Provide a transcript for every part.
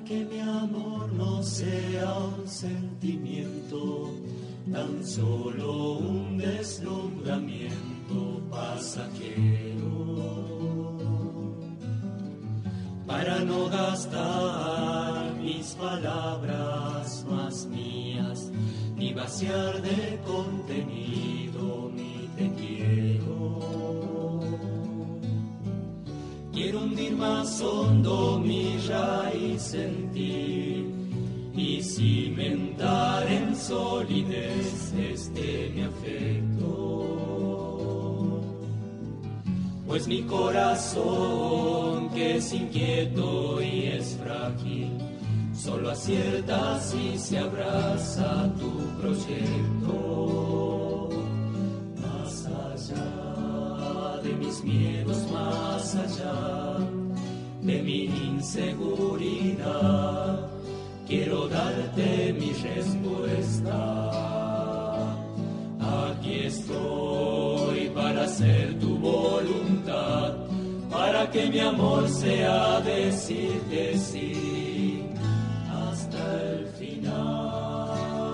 que mi amor no sea un sentimiento, tan solo un deslumbramiento pasajero, para no gastar mis palabras más mías, ni vaciar de contenido mi te quiero. Quiero hundir más hondo mi raíz en ti y cimentar en solidez mi afecto. Pues mi corazón, que es inquieto y es frágil, solo acierta si se abraza tu proyecto. Más allá de mis miedos, más allá de mi inseguridad, quiero darte mi respuesta. Aquí estoy para hacer tu voluntad, para que mi amor sea decirte sí hasta el final.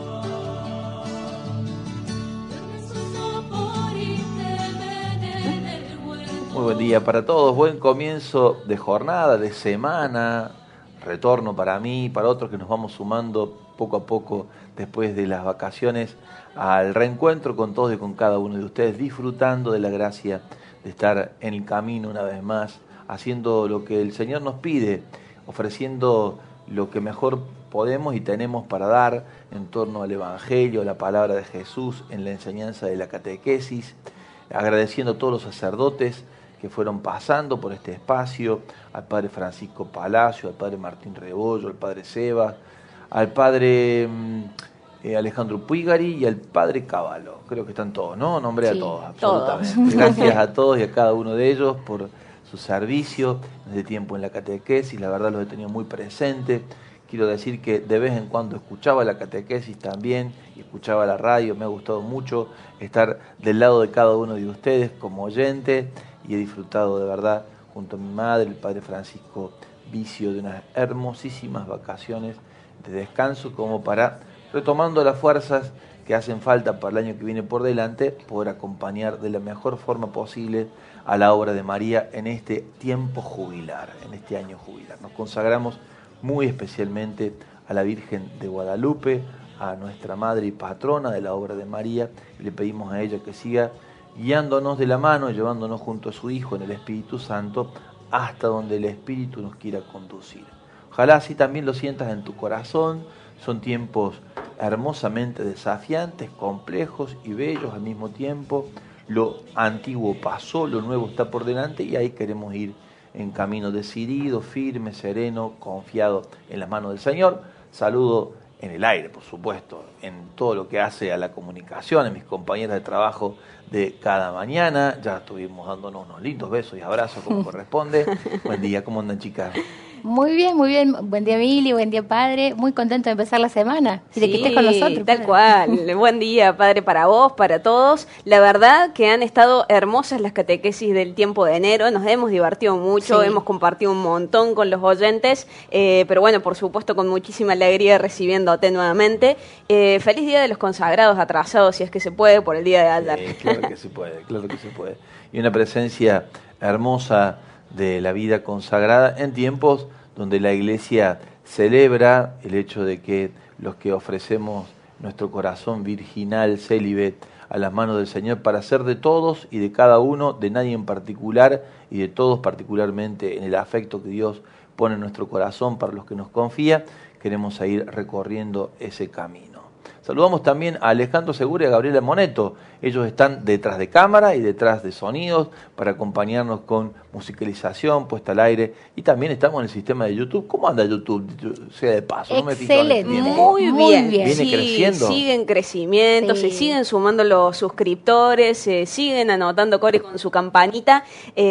Muy buen día para todos, buen comienzo de jornada, de semana, retorno para mí, para otros que nos vamos sumando poco a poco después de las vacaciones al reencuentro con todos y con cada uno de ustedes, disfrutando de la gracia de estar en el camino una vez más, haciendo lo que el Señor nos pide, ofreciendo lo que mejor podemos y tenemos para dar en torno al Evangelio, a la palabra de Jesús, en la enseñanza de la catequesis, agradeciendo a todos los sacerdotes que fueron pasando por este espacio, al Padre Francisco Palacio, al Padre Martín Rebollo, al Padre Sebas, al Padre Alejandro Puigari y al Padre Cavallo. Creo que están todos, ¿no? Nombré a todos, absolutamente. Todos. Gracias a todos y a cada uno de ellos por su servicio desde tiempo en la catequesis. La verdad los he tenido muy presentes. Quiero decir que de vez en cuando escuchaba la catequesis también y escuchaba la radio. Me ha gustado mucho estar del lado de cada uno de ustedes como oyente y he disfrutado de verdad junto a mi madre, el Padre Francisco Vicio, de unas hermosísimas vacaciones de descanso como para, retomando las fuerzas que hacen falta para el año que viene por delante, poder acompañar de la mejor forma posible a la obra de María en este tiempo jubilar, en este año jubilar. Nos consagramos muy especialmente a la Virgen de Guadalupe, a nuestra Madre y Patrona de la obra de María, y le pedimos a ella que siga guiándonos de la mano, llevándonos junto a su Hijo en el Espíritu Santo, hasta donde el Espíritu nos quiera conducir. Ojalá así también lo sientas en tu corazón. Son tiempos hermosamente desafiantes, complejos y bellos al mismo tiempo. Lo antiguo pasó, lo nuevo está por delante y ahí queremos ir en camino decidido, firme, sereno, confiado en las manos del Señor. Saludo en el aire, por supuesto, en todo lo que hace a la comunicación, a mis compañeras de trabajo de cada mañana. Ya estuvimos dándonos unos lindos besos y abrazos como corresponde. Buen día, ¿cómo andan, chicas? Muy bien, muy bien. Buen día, Mili, buen día, padre. Muy contento de empezar la semana y de que estés con nosotros. Tal cual. Buen día, padre, para vos, para todos. La verdad que han estado hermosas las catequesis del tiempo de enero. Nos hemos divertido mucho, hemos compartido un montón con los oyentes, pero bueno, por supuesto, con muchísima alegría recibiéndote nuevamente. Feliz Día de los Consagrados atrasados, si es que se puede, por el día de ayer. Claro que se puede, claro que se puede. Y una presencia hermosa de la vida consagrada en tiempos donde la Iglesia celebra el hecho de que los que ofrecemos nuestro corazón virginal, célibe, a las manos del Señor para ser de todos y de cada uno, de nadie en particular y de todos particularmente en el afecto que Dios pone en nuestro corazón para los que nos confía, queremos ir recorriendo ese camino. Saludamos también a Alejandro Segura y a Gabriela Moneto. Ellos están detrás de cámara y detrás de sonidos para acompañarnos con musicalización, puesta al aire. Y también estamos en el sistema de YouTube. ¿Cómo anda YouTube? Sea de paso, no me fijo en el tiempo. Muy bien. ¿Viene creciendo? Sigue en crecimiento, se siguen sumando los suscriptores, se siguen anotando Core con su campanita.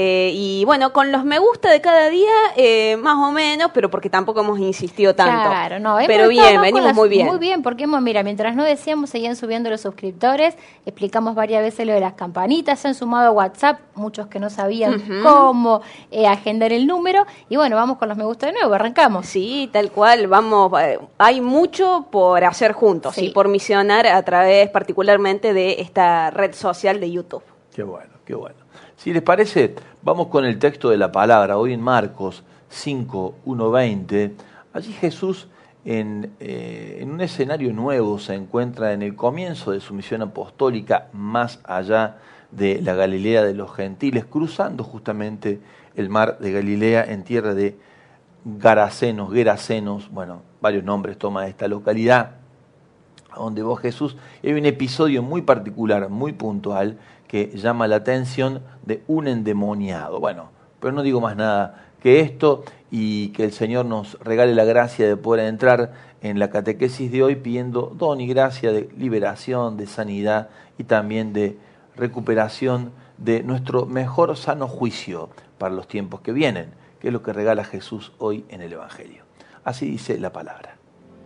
Y bueno, con los me gusta de cada día, más o menos, pero porque tampoco hemos insistido tanto. Claro, no, pero bien, venimos muy bien. Muy bien, porque mientras no decíamos, seguían subiendo los suscriptores, explicamos explicamos varias veces lo de las campanitas, se han sumado a WhatsApp, muchos que no sabían cómo agendar el número, y bueno, vamos con los me gusta de nuevo, arrancamos. Sí, tal cual, vamos, hay mucho por hacer juntos y por misionar a través particularmente de esta red social de YouTube. Qué bueno, qué bueno. Si les parece, vamos con el texto de la palabra, hoy en Marcos 5, 1, 20, allí Jesús en un escenario nuevo se encuentra en el comienzo de su misión apostólica más allá de la Galilea de los gentiles, cruzando justamente el mar de Galilea en tierra de Gerasenos, bueno, varios nombres toma esta localidad, a donde va Jesús. Hay un episodio muy particular, muy puntual, que llama la atención de un endemoniado. Bueno, pero no digo más nada que esto, y que el Señor nos regale la gracia de poder entrar en la catequesis de hoy pidiendo don y gracia de liberación, de sanidad y también de recuperación de nuestro mejor sano juicio para los tiempos que vienen, que es lo que regala Jesús hoy en el Evangelio. Así dice la palabra.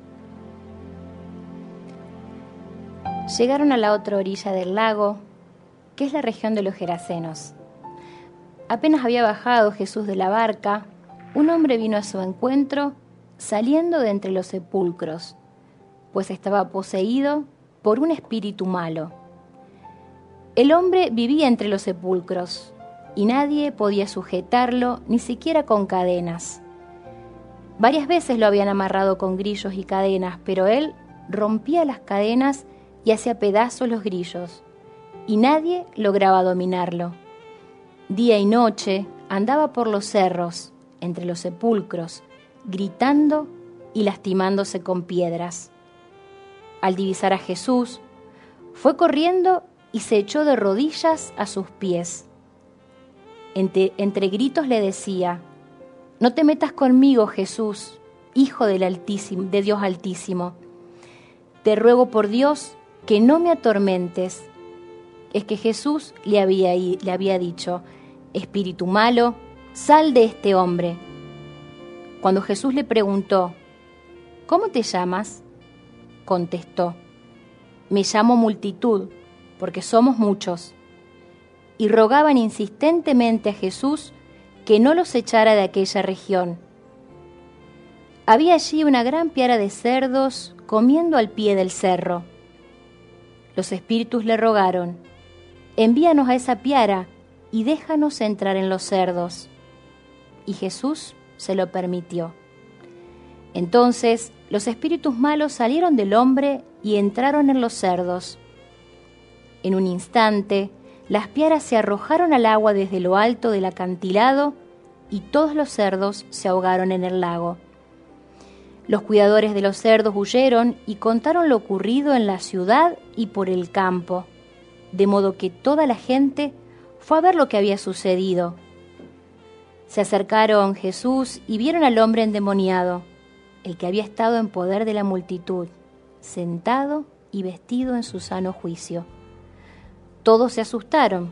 Llegaron a la otra orilla del lago, que es la región de los Gerasenos. Apenas había bajado Jesús de la barca, un hombre vino a su encuentro saliendo de entre los sepulcros, pues estaba poseído por un espíritu malo. El hombre vivía entre los sepulcros y nadie podía sujetarlo, ni siquiera con cadenas. Varias veces lo habían amarrado con grillos y cadenas, pero él rompía las cadenas y hacía pedazos los grillos, y nadie lograba dominarlo. Día y noche andaba por los cerros, entre los sepulcros, gritando y lastimándose con piedras. Al divisar a Jesús, fue corriendo y se echó de rodillas a sus pies. Entre gritos le decía: «No te metas conmigo, Jesús, Hijo del Altísimo, de Dios Altísimo. Te ruego por Dios que no me atormentes». Es que Jesús le había dicho: «Espíritu malo, sal de este hombre». Cuando Jesús le preguntó: «¿Cómo te llamas?», contestó: «Me llamo Multitud, porque somos muchos». Y rogaban insistentemente a Jesús que no los echara de aquella región. Había allí una gran piara de cerdos comiendo al pie del cerro. Los espíritus le rogaron: «Envíanos a esa piara y déjanos entrar en los cerdos». Y Jesús se lo permitió. Entonces los espíritus malos salieron del hombre y entraron en los cerdos. En un instante, las piaras se arrojaron al agua desde lo alto del acantilado y todos los cerdos se ahogaron en el lago. Los cuidadores de los cerdos huyeron y contaron lo ocurrido en la ciudad y por el campo, de modo que toda la gente fue a ver lo que había sucedido. Se acercaron Jesús y vieron al hombre endemoniado, el que había estado en poder de la multitud, sentado y vestido en su sano juicio. Todos se asustaron.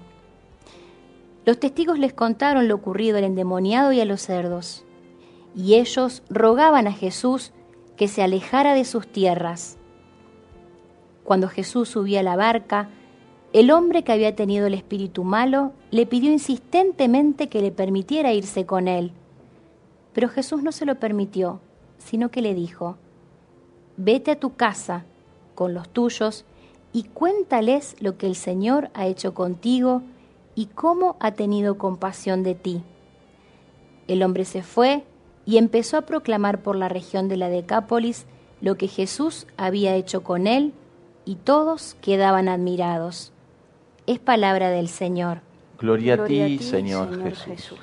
Los testigos les contaron lo ocurrido al endemoniado y a los cerdos, y ellos rogaban a Jesús que se alejara de sus tierras. Cuando Jesús subía a la barca, el hombre que había tenido el espíritu malo le pidió insistentemente que le permitiera irse con él. Pero Jesús no se lo permitió, sino que le dijo: «Vete a tu casa con los tuyos y cuéntales lo que el Señor ha hecho contigo y cómo ha tenido compasión de ti». El hombre se fue y empezó a proclamar por la región de la Decápolis lo que Jesús había hecho con él, y todos quedaban admirados. Es palabra del Señor. Gloria a ti, Señor Jesús.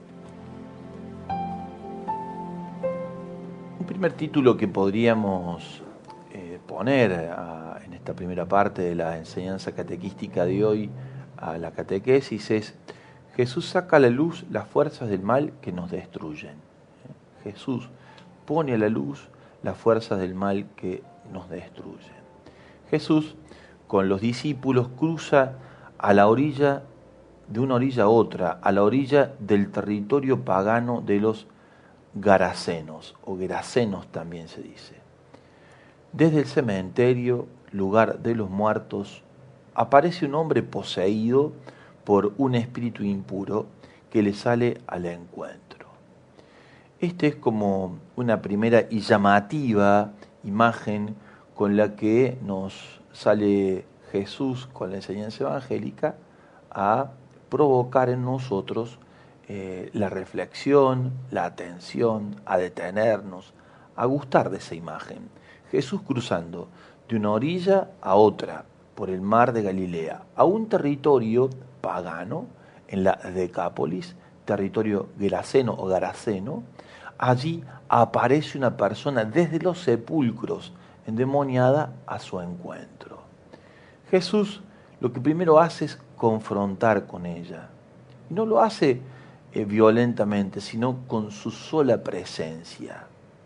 Un primer título que podríamos poner en esta primera parte de la enseñanza catequística de hoy a la catequesis es: Jesús saca a la luz las fuerzas del mal que nos destruyen. Jesús pone a la luz las fuerzas del mal que nos destruyen. Jesús, con los discípulos, cruza a la orilla, de una orilla a otra, a la orilla del territorio pagano de los Gerasenos, o Gerasenos también se dice. Desde el cementerio, lugar de los muertos, aparece un hombre poseído por un espíritu impuro que le sale al encuentro. Esta es como una primera y llamativa imagen con la que nos sale Jesús con la enseñanza evangélica a provocar en nosotros la reflexión, la atención, a detenernos, a gustar de esa imagen. Jesús cruzando de una orilla a otra por el mar de Galilea, a un territorio pagano en la Decápolis, territorio geraseno o garaseno. Allí aparece una persona desde los sepulcros, endemoniada, a su encuentro. Jesús lo que primero hace es confrontar con ella. Y no lo hace violentamente, sino con su sola presencia.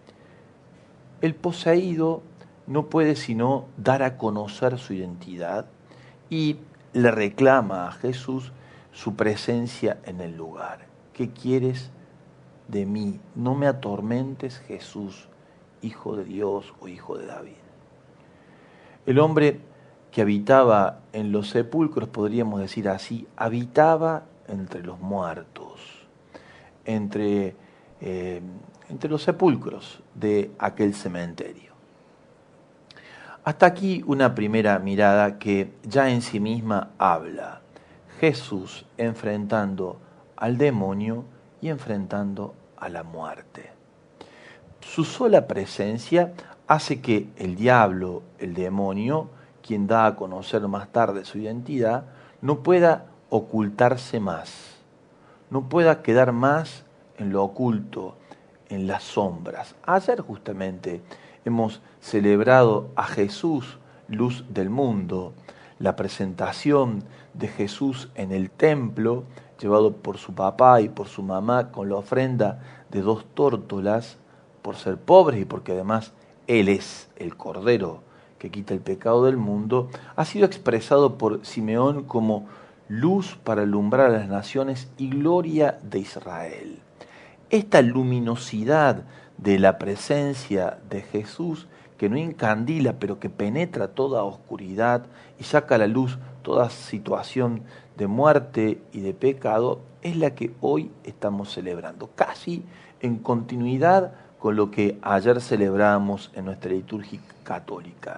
El poseído no puede sino dar a conocer su identidad y le reclama a Jesús su presencia en el lugar. ¿Qué quieres de mí? No me atormentes, Jesús, Hijo de Dios o Hijo de David. El hombre que habitaba en los sepulcros, podríamos decir así, habitaba entre los muertos, entre los sepulcros de aquel cementerio. Hasta aquí una primera mirada que ya en sí misma habla. Jesús enfrentando al demonio y enfrentando a la muerte. Su sola presencia hace que el diablo, el demonio, quien da a conocer más tarde su identidad, no pueda ocultarse más, no pueda quedar más en lo oculto, en las sombras. Ayer justamente hemos celebrado a Jesús, luz del mundo, la presentación de Jesús en el templo, llevado por su papá y por su mamá con la ofrenda de 2 tórtolas, por ser pobres y porque además Él es el Cordero que quita el pecado del mundo, ha sido expresado por Simeón como luz para alumbrar a las naciones y gloria de Israel. Esta luminosidad de la presencia de Jesús, que no encandila, pero que penetra toda oscuridad y saca a la luz toda situación de muerte y de pecado, es la que hoy estamos celebrando, casi en continuidad con lo que ayer celebramos en nuestra liturgia católica,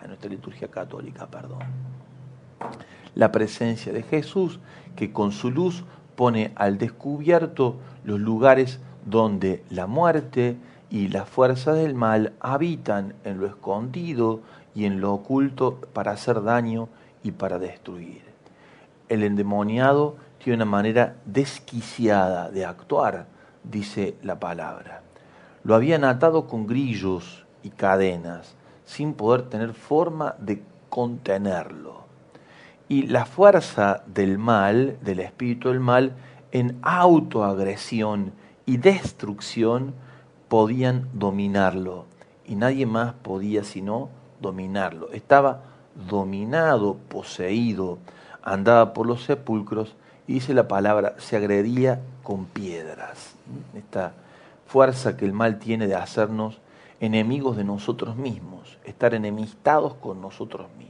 La presencia de Jesús, que con su luz pone al descubierto los lugares donde la muerte y las fuerzas del mal habitan en lo escondido y en lo oculto para hacer daño y para destruir. El endemoniado tiene una manera desquiciada de actuar, dice la palabra. Lo habían atado con grillos y cadenas, sin poder tener forma de contenerlo. Y la fuerza del mal, del espíritu del mal, en autoagresión y destrucción, podían dominarlo. Y nadie más podía sino dominarlo. Estaba dominado, poseído, andaba por los sepulcros y dice la palabra, se agredía con piedras. Esta fuerza que el mal tiene de hacernos enemigos de nosotros mismos, estar enemistados con nosotros mismos.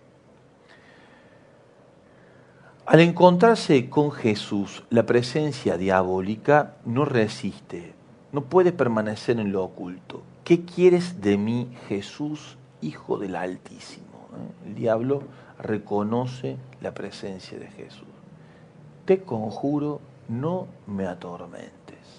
Al encontrarse con Jesús, la presencia diabólica no resiste, no puede permanecer en lo oculto. ¿Qué quieres de mí, Jesús, Hijo del Altísimo? El diablo reconoce la presencia de Jesús. Te conjuro, no me atormentes.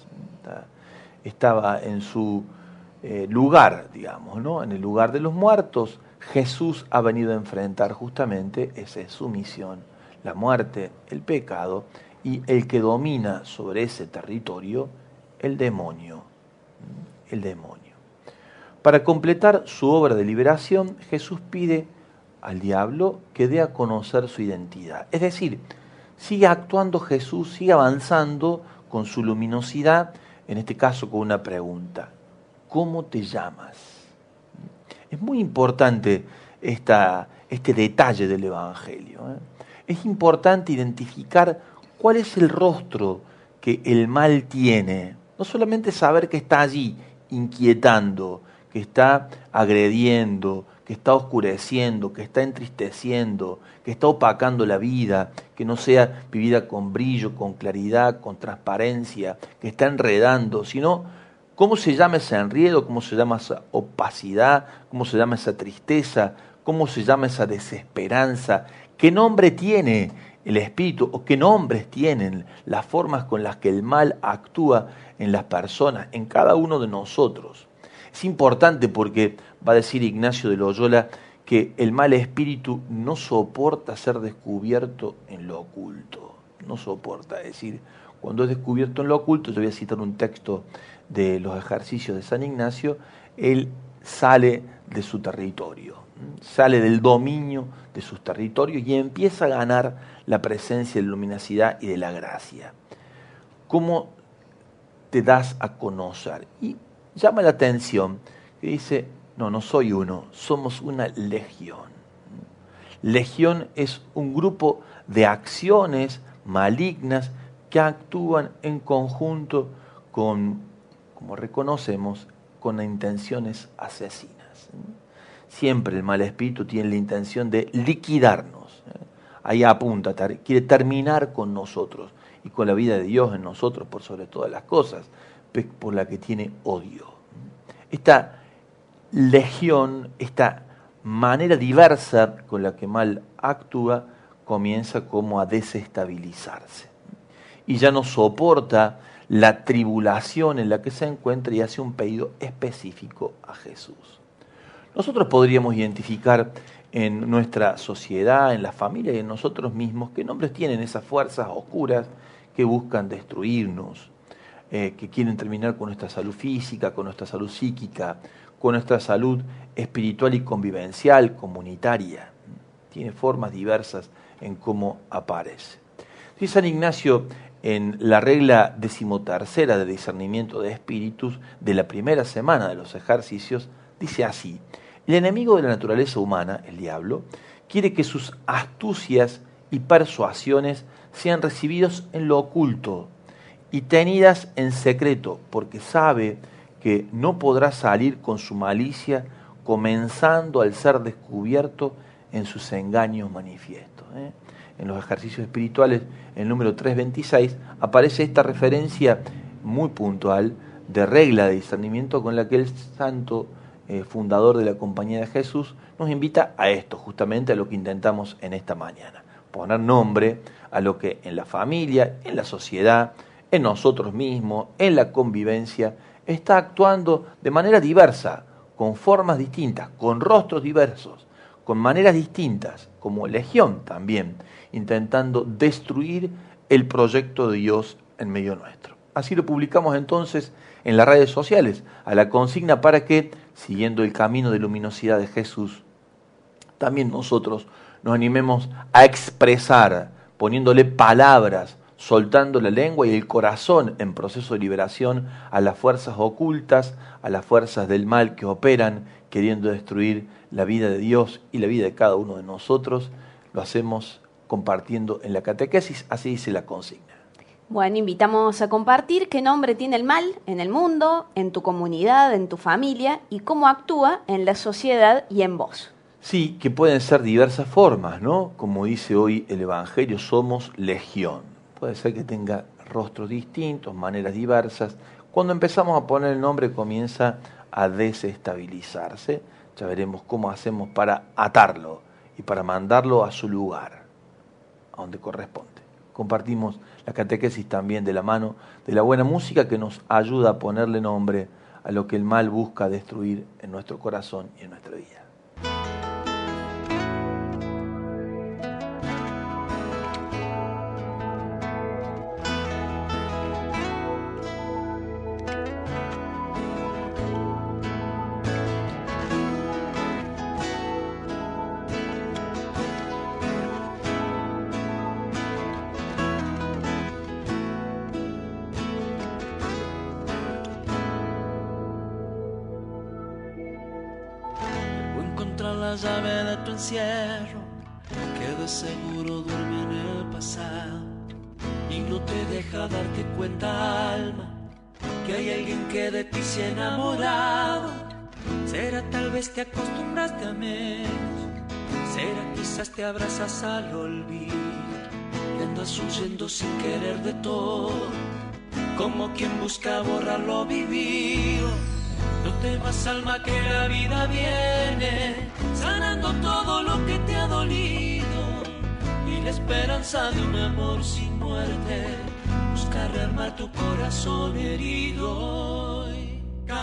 Estaba en su lugar, digamos, ¿no? En el lugar de los muertos. Jesús ha venido a enfrentar justamente, esa es su misión, la muerte, el pecado, y el que domina sobre ese territorio, el demonio. El demonio. Para completar su obra de liberación, Jesús pide al diablo que dé a conocer su identidad. Es decir, sigue actuando Jesús, sigue avanzando con su luminosidad, en este caso con una pregunta. ¿Cómo te llamas? Es muy importante este detalle del Evangelio. Es importante identificar cuál es el rostro que el mal tiene. No solamente saber que está allí inquietando, que está agrediendo, que está oscureciendo, que está entristeciendo, que está opacando la vida, que no sea vivida con brillo, con claridad, con transparencia, que está enredando, sino cómo se llama ese enredo, cómo se llama esa opacidad, cómo se llama esa tristeza, cómo se llama esa desesperanza, qué nombre tiene el espíritu o qué nombres tienen las formas con las que el mal actúa en las personas, en cada uno de nosotros. Es importante porque va a decir Ignacio de Loyola que el mal espíritu no soporta ser descubierto en lo oculto. No soporta, es decir, cuando es descubierto en lo oculto, yo voy a citar un texto de los ejercicios de San Ignacio, él sale de su territorio, sale del dominio de sus territorios y empieza a ganar la presencia de la luminosidad y de la gracia. ¿Cómo te das a conocer? Y llama la atención que dice, no soy uno, somos una legión. Legión es un grupo de acciones malignas que actúan en conjunto con, como reconocemos, con intenciones asesinas. Siempre el mal espíritu tiene la intención de liquidarnos. Ahí apunta, quiere terminar con nosotros y con la vida de Dios en nosotros por sobre todas las cosas, por la que tiene odio. Esta legión, esta manera diversa con la que mal actúa, comienza como a desestabilizarse. Y ya no soporta la tribulación en la que se encuentra y hace un pedido específico a Jesús. Nosotros podríamos identificar en nuestra sociedad, en la familia y en nosotros mismos qué nombres tienen esas fuerzas oscuras que buscan destruirnos, que quieren terminar con nuestra salud física, con nuestra salud psíquica, con nuestra salud espiritual y convivencial, comunitaria. Tiene formas diversas en cómo aparece. Sí, San Ignacio, en la regla 13ª de discernimiento de espíritus de la primera semana de los ejercicios, dice así: el enemigo de la naturaleza humana, el diablo, quiere que sus astucias y persuasiones sean recibidos en lo oculto y tenidas en secreto, porque sabe que no podrá salir con su malicia, comenzando al ser descubierto en sus engaños manifiestos. En los ejercicios espirituales, el número 326, aparece esta referencia muy puntual de regla de discernimiento con la que el santo fundador de la Compañía de Jesús nos invita a esto, justamente a lo que intentamos en esta mañana. Poner nombre a lo que en la familia, en la sociedad, en nosotros mismos, en la convivencia, está actuando de manera diversa, con formas distintas, con rostros diversos, con maneras distintas, como legión también, intentando destruir el proyecto de Dios en medio nuestro. Así lo publicamos entonces en las redes sociales, a la consigna para que, siguiendo el camino de luminosidad de Jesús, también nosotros nos animemos a expresar, poniéndole palabras, soltando la lengua y el corazón en proceso de liberación a las fuerzas ocultas, a las fuerzas del mal que operan, queriendo destruir la vida de Dios y la vida de cada uno de nosotros. Lo hacemos compartiendo en la catequesis, así dice la consigna. Bueno, invitamos a compartir qué nombre tiene el mal en el mundo, en tu comunidad, en tu familia y cómo actúa en la sociedad y en vos. Sí, que pueden ser diversas formas, ¿no? Como dice hoy el Evangelio, somos legión. Puede ser que tenga rostros distintos, maneras diversas. Cuando empezamos a poner el nombre comienza a desestabilizarse. Ya veremos cómo hacemos para atarlo y para mandarlo a su lugar, a donde corresponde. Compartimos la catequesis también de la mano de la buena música que nos ayuda a ponerle nombre a lo que el mal busca destruir en nuestro corazón y en nuestra vida. La llave de tu encierro, que de seguro duerme en el pasado y no te deja darte cuenta, alma, que hay alguien que de ti se ha enamorado. Será tal vez te acostumbraste a menos. Será quizás te abrazas al olvido y andas huyendo sin querer de todo, como quien busca borrar lo vivido. No temas, alma, que la vida viene sanando todo lo que te ha dolido, y la esperanza de un amor sin muerte busca rearmar tu corazón herido. Y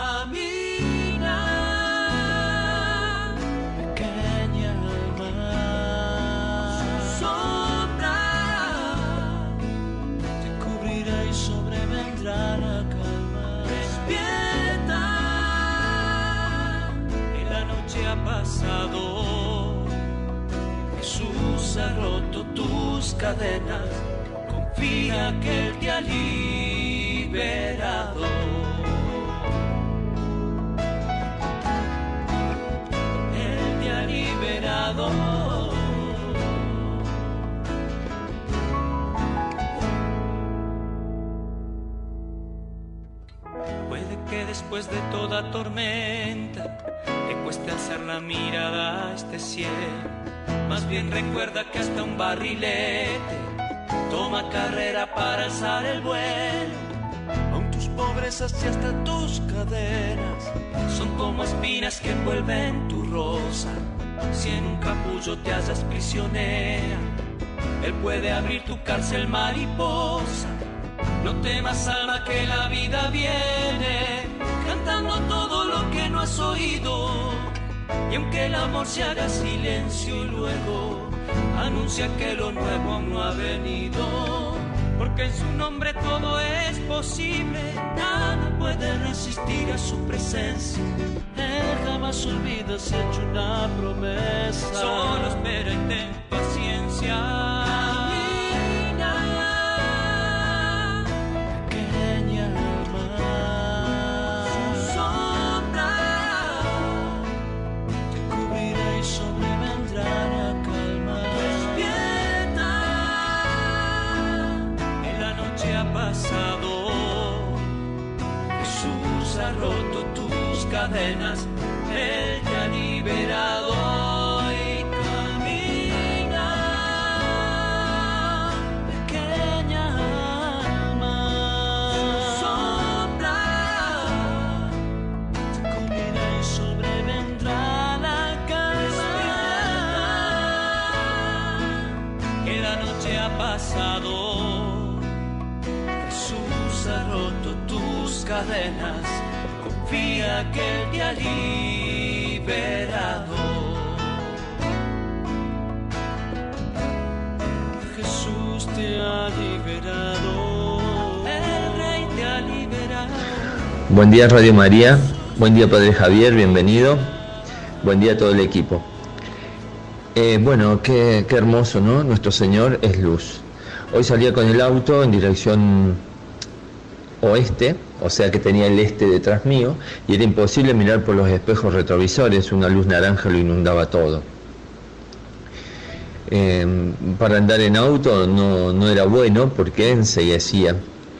camina, pequeña alma, su sombra te cubrirá y sobrevendrá la calma. Despierta, en la noche ha pasado, Jesús ha roto tus cadenas, confía que Él te ha liberado. Él te ha liberado. Puede que después de toda tormenta te cueste alzar la mirada a este cielo. Más bien recuerda que hasta un barrilete toma carrera para alzar el vuelo. Aun tus pobrezas y hasta tus cadenas son como espinas que envuelven tu rosa. Si en un capullo te hallas prisionera, Él puede abrir tu cárcel, mariposa. No temas, alma, que la vida viene cantando todo lo que no has oído. Y aunque el amor se haga silencio y luego anuncia que lo nuevo aún no ha venido, porque en su nombre todo es posible, nada puede resistir a su presencia. Él jamás olvida si ha hecho una promesa. Solo espera y ten paciencia. Jesús ha roto tus cadenas, Él te ha liberado. Y camina, pequeña alma, su sombra te cubrirá y sobrevendrá la calma. Que la noche ha pasado, ha roto tus cadenas, confía que Él te ha liberado. Jesús te ha liberado, el Rey te ha liberado. Buen día Radio María, buen día Padre Javier, bienvenido, buen día a todo el equipo. Bueno, qué hermoso, ¿no? Nuestro Señor es luz. Hoy salía con el auto en dirección oeste, o sea que tenía el este detrás mío, y era imposible mirar por los espejos retrovisores, una luz naranja lo inundaba todo. Para andar en auto no era bueno porque enseguecía.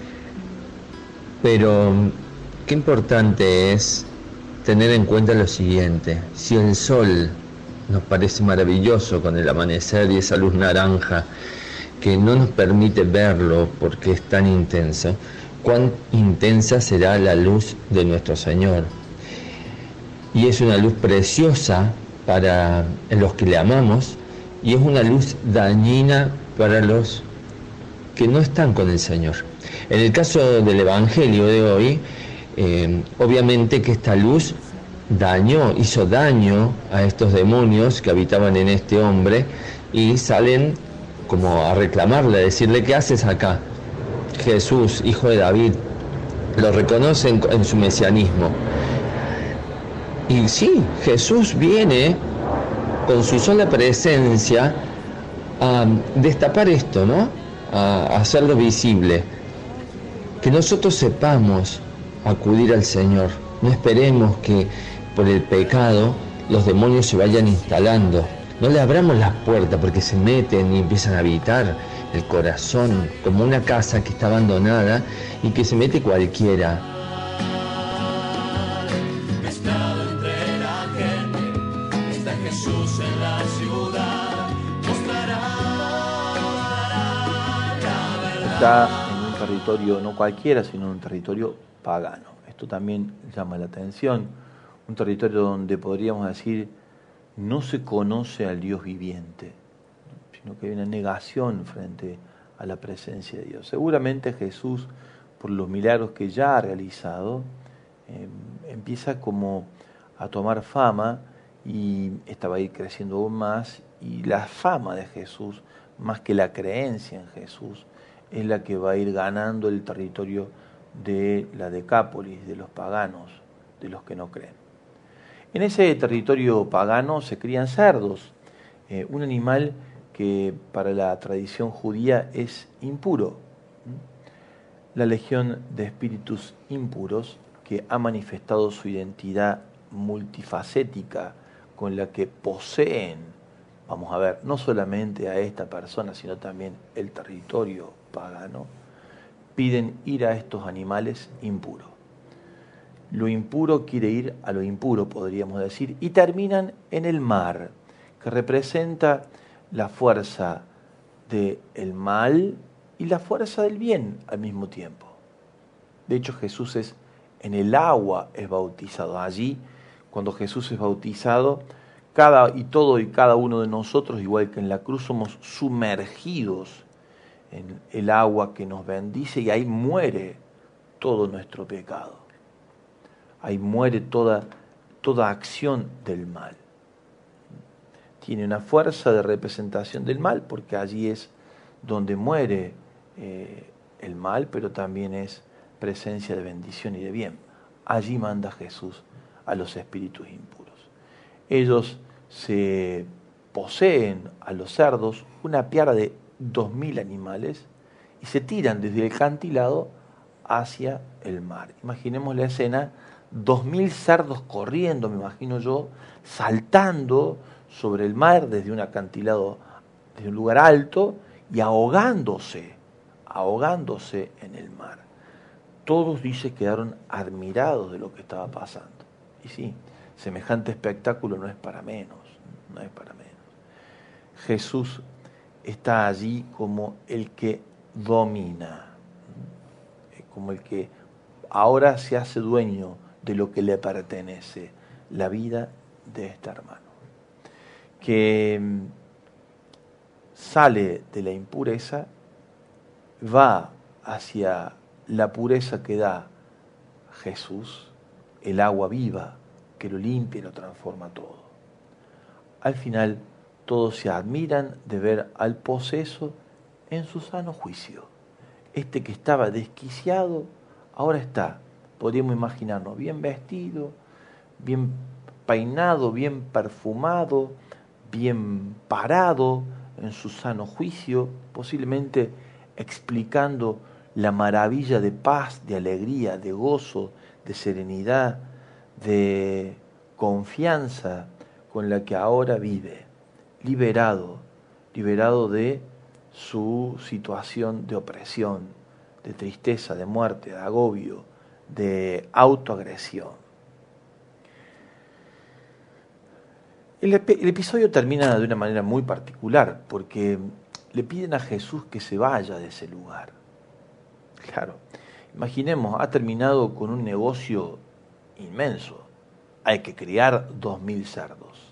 Pero qué importante es tener en cuenta lo siguiente: si el sol nos parece maravilloso con el amanecer y esa luz naranja que no nos permite verlo porque es tan intenso, cuán intensa será la luz de nuestro Señor. Y es una luz preciosa para los que le amamos, y es una luz dañina para los que no están con el Señor. En el caso del Evangelio de hoy, obviamente que esta luz hizo daño a estos demonios que habitaban en este hombre, y salen como a reclamarle, a decirle: ¿qué haces acá, Jesús, hijo de David? Lo reconocen en su mesianismo. Y sí, Jesús viene con su sola presencia a destapar esto, ¿no? A hacerlo visible. Que nosotros sepamos acudir al Señor. No esperemos que por el pecado los demonios se vayan instalando. No le abramos las puertas porque se meten y empiezan a habitar el corazón, como una casa que está abandonada y que se mete cualquiera. Mezclado entre está en un territorio no cualquiera, sino en un territorio pagano. Esto también llama la atención. Un territorio donde podríamos decir no se conoce al Dios viviente, sino que hay una negación frente a la presencia de Dios. Seguramente Jesús, por los milagros que ya ha realizado, empieza como a tomar fama, y esta va a ir creciendo aún más, y la fama de Jesús, más que la creencia en Jesús, es la que va a ir ganando el territorio de la Decápolis, de los paganos, de los que no creen. En ese territorio pagano se crían cerdos, un animal que para la tradición judía es impuro. La legión de espíritus impuros, que ha manifestado su identidad multifacética, con la que poseen, vamos a ver, no solamente a esta persona, sino también el territorio pagano, piden ir a estos animales impuros. Lo impuro quiere ir a lo impuro, podríamos decir, y terminan en el mar, que representa la fuerza del mal y la fuerza del bien al mismo tiempo. De hecho, Jesús en el agua es bautizado. Allí, cuando Jesús es bautizado, cada uno de nosotros, igual que en la cruz, somos sumergidos en el agua que nos bendice, y ahí muere todo nuestro pecado. Ahí muere toda acción del mal. Tiene una fuerza de representación del mal, porque allí es donde muere el mal, pero también es presencia de bendición y de bien. Allí manda Jesús a los espíritus impuros. Ellos se poseen a los cerdos, una piara de 2.000 animales, y se tiran desde el acantilado hacia el mar. Imaginemos la escena, 2.000 cerdos corriendo, me imagino yo, saltando sobre el mar desde un acantilado, desde un lugar alto, y ahogándose en el mar. Todos, dice, quedaron admirados de lo que estaba pasando. Y sí, semejante espectáculo no es para menos, no es para menos. Jesús está allí como el que domina, como el que ahora se hace dueño de lo que le pertenece, la vida de este hermano, que sale de la impureza, va hacia la pureza que da Jesús, el agua viva que lo limpia y lo transforma todo. Al final, todos se admiran de ver al poseso en su sano juicio. Este que estaba desquiciado, ahora está, podríamos imaginarnos, bien vestido, bien peinado, bien perfumado, bien parado en su sano juicio, posiblemente explicando la maravilla de paz, de alegría, de gozo, de serenidad, de confianza con la que ahora vive, liberado de su situación de opresión, de tristeza, de muerte, de agobio, de autoagresión. El episodio termina de una manera muy particular, porque le piden a Jesús que se vaya de ese lugar. Claro, imaginemos, ha terminado con un negocio inmenso. Hay que criar 2.000 cerdos.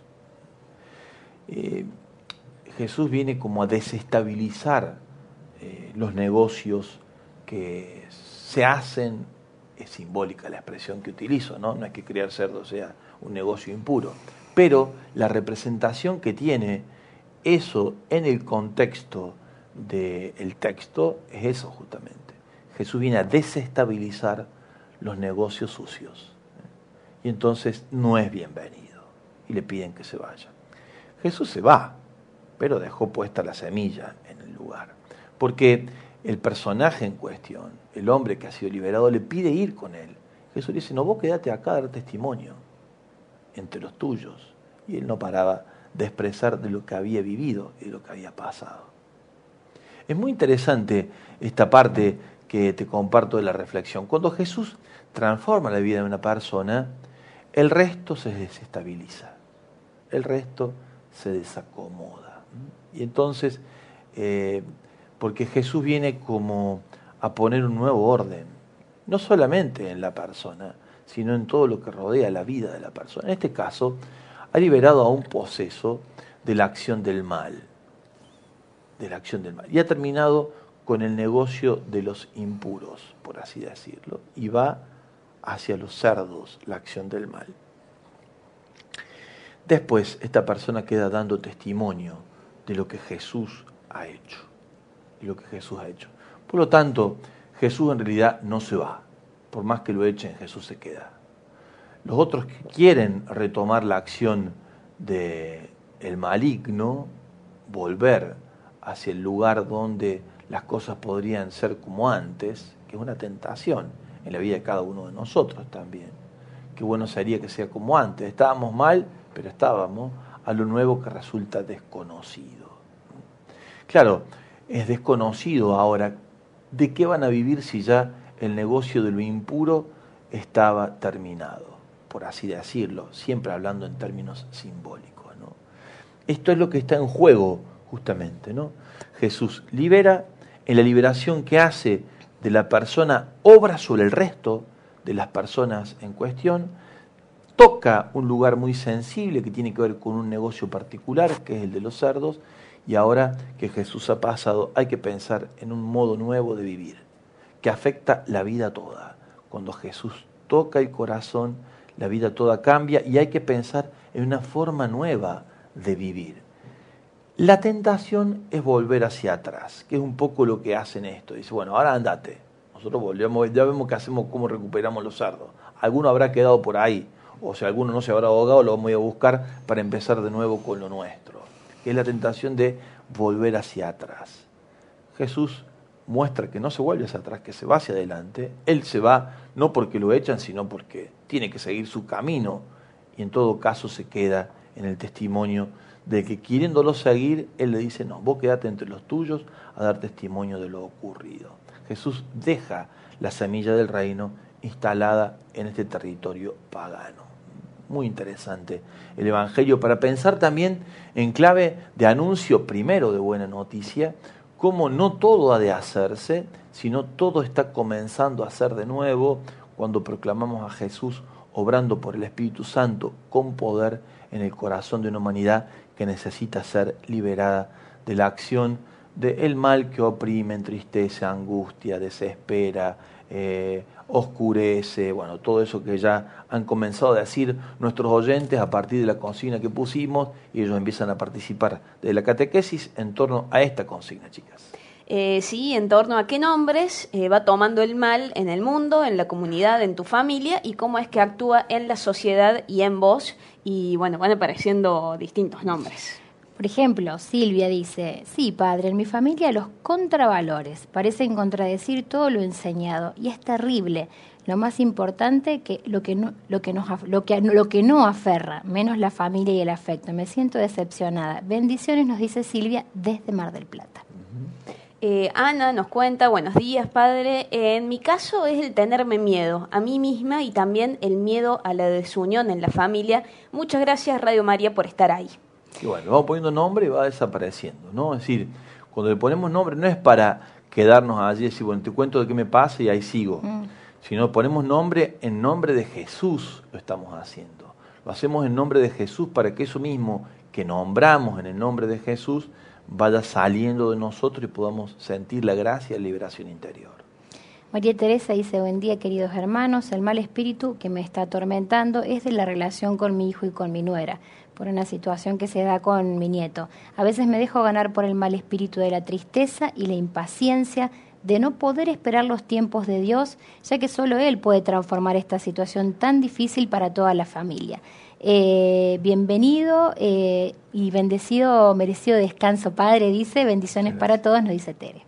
Jesús viene como a desestabilizar los negocios que se hacen. Es simbólica la expresión que utilizo, ¿no? No es que criar cerdos sea un negocio impuro, pero la representación que tiene eso en el contexto del texto es eso justamente. Jesús viene a desestabilizar los negocios sucios, y entonces no es bienvenido y le piden que se vaya. Jesús se va, pero dejó puesta la semilla en el lugar, porque el personaje en cuestión, el hombre que ha sido liberado, le pide ir con él. Jesús le dice: no, vos quedate acá a dar testimonio entre los tuyos. Y él no paraba de expresar de lo que había vivido y de lo que había pasado. Es muy interesante esta parte que te comparto de la reflexión. Cuando Jesús transforma la vida de una persona, el resto se desestabiliza, el resto se desacomoda. Y entonces porque Jesús viene como a poner un nuevo orden, no solamente en la persona, sino en todo lo que rodea la vida de la persona. En este caso, ha liberado a un poseso de la acción del mal, y ha terminado con el negocio de los impuros, por así decirlo, y va hacia los cerdos, la acción del mal. Después, esta persona queda dando testimonio de lo que Jesús ha hecho. Por lo tanto, Jesús en realidad no se va. Por más que lo echen, Jesús se queda. Los otros que quieren retomar la acción del maligno, volver hacia el lugar donde las cosas podrían ser como antes, que es una tentación en la vida de cada uno de nosotros también. Qué bueno sería que sea como antes. Estábamos mal, pero estábamos a lo nuevo que resulta desconocido. Claro, es desconocido ahora de qué van a vivir si ya el negocio de lo impuro estaba terminado, por así decirlo, siempre hablando en términos simbólicos, ¿no? Esto es lo que está en juego, justamente, ¿no? Jesús libera, en la liberación que hace de la persona, obra sobre el resto de las personas en cuestión, toca un lugar muy sensible que tiene que ver con un negocio particular, que es el de los cerdos, y ahora que Jesús ha pasado, hay que pensar en un modo nuevo de vivir, que afecta la vida toda. Cuando Jesús toca el corazón, la vida toda cambia y hay que pensar en una forma nueva de vivir. La tentación es volver hacia atrás, que es un poco lo que hacen esto. Dice, bueno, ahora andate. Nosotros volvemos, ya vemos qué hacemos, cómo recuperamos los cerdos. Alguno habrá quedado por ahí, o si alguno no se habrá ahogado, lo vamos a ir a buscar para empezar de nuevo con lo nuestro, que es la tentación de volver hacia atrás. Jesús muestra que no se vuelve hacia atrás, que se va hacia adelante. Él se va no porque lo echan, sino porque tiene que seguir su camino, y en todo caso se queda en el testimonio de que, queriéndolo seguir, Él le dice, no, vos quedate entre los tuyos a dar testimonio de lo ocurrido. Jesús deja la semilla del reino instalada en este territorio pagano. Muy interesante el Evangelio para pensar también en clave de anuncio primero de buena noticia, cómo no todo ha de hacerse, sino todo está comenzando a hacer de nuevo cuando proclamamos a Jesús obrando por el Espíritu Santo con poder en el corazón de una humanidad que necesita ser liberada de la acción del mal que oprime, entristece, angustia, desespera, oscurece, bueno, todo eso que ya han comenzado a decir nuestros oyentes a partir de la consigna que pusimos, y ellos empiezan a participar de la catequesis en torno a esta consigna, chicas. Sí, en torno a qué nombres va tomando el mal en el mundo, en la comunidad, en tu familia, y cómo es que actúa en la sociedad y en vos, y bueno, van apareciendo distintos nombres. Por ejemplo, Silvia dice, sí, padre, en mi familia los contravalores parecen contradecir todo lo enseñado y es terrible. Lo más importante que lo que no aferra, menos la familia y el afecto. Me siento decepcionada. Bendiciones, nos dice Silvia desde Mar del Plata. Ana nos cuenta, buenos días, padre. En mi caso es el tenerme miedo a mí misma y también el miedo a la desunión en la familia. Muchas gracias, Radio María, por estar ahí. Y bueno, vamos poniendo nombre y va desapareciendo, ¿no? Es decir, cuando le ponemos nombre no es para quedarnos allí y decir, bueno, te cuento de qué me pasa y ahí sigo. Sino ponemos nombre en nombre de Jesús, lo estamos haciendo. Lo hacemos en nombre de Jesús para que eso mismo que nombramos en el nombre de Jesús vaya saliendo de nosotros y podamos sentir la gracia y la liberación interior. María Teresa dice, buen día, queridos hermanos, el mal espíritu que me está atormentando es de la relación con mi hijo y con mi nuera, por una situación que se da con mi nieto. A veces me dejo ganar por el mal espíritu de la tristeza y la impaciencia de no poder esperar los tiempos de Dios, ya que solo Él puede transformar esta situación tan difícil para toda la familia. Bienvenido y bendecido, merecido descanso, Padre, dice, bendiciones para todos, nos dice Tere.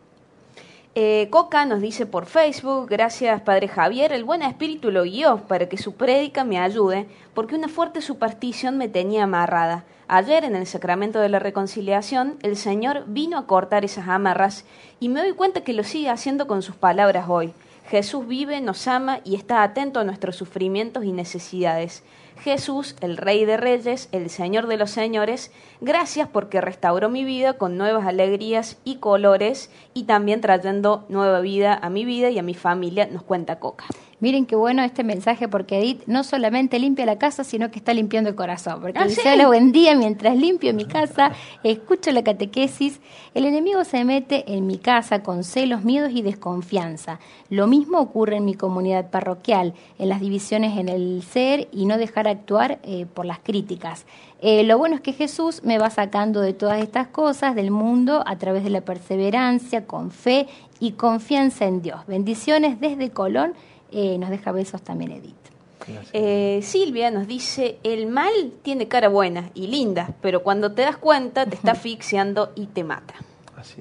Coca nos dice por Facebook, gracias Padre Javier, el buen espíritu lo guió para que su prédica me ayude, porque una fuerte superstición me tenía amarrada. Ayer en el sacramento de la reconciliación, el Señor vino a cortar esas amarras y me doy cuenta que lo sigue haciendo con sus palabras hoy. Jesús vive, nos ama y está atento a nuestros sufrimientos y necesidades. Jesús, el Rey de Reyes, el Señor de los Señores, gracias porque restauró mi vida con nuevas alegrías y colores y también trayendo nueva vida a mi vida y a mi familia, nos cuenta Coca. Miren qué bueno este mensaje porque Edith no solamente limpia la casa, sino que está limpiando el corazón. Porque dice, ¿sí? hola, buen día, mientras limpio mi casa, escucho la catequesis. El enemigo se mete en mi casa con celos, miedos y desconfianza. Lo mismo ocurre en mi comunidad parroquial, en las divisiones en el ser y no dejar actuar por las críticas. Lo bueno es que Jesús me va sacando de todas estas cosas del mundo a través de la perseverancia, con fe y confianza en Dios. Bendiciones desde Colón. Nos deja besos también Edith. Silvia nos dice, el mal tiene cara buena y linda, pero cuando te das cuenta te está asfixiando y te mata. Así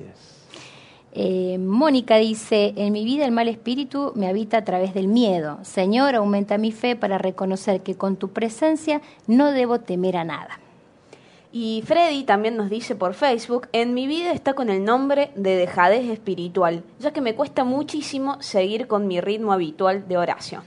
es. Mónica dice, en mi vida el mal espíritu me habita a través del miedo. Señor, aumenta mi fe para reconocer que con tu presencia no debo temer a nada. Y Freddy también nos dice por Facebook, en mi vida está con el nombre de dejadez espiritual, ya que me cuesta muchísimo seguir con mi ritmo habitual de oración.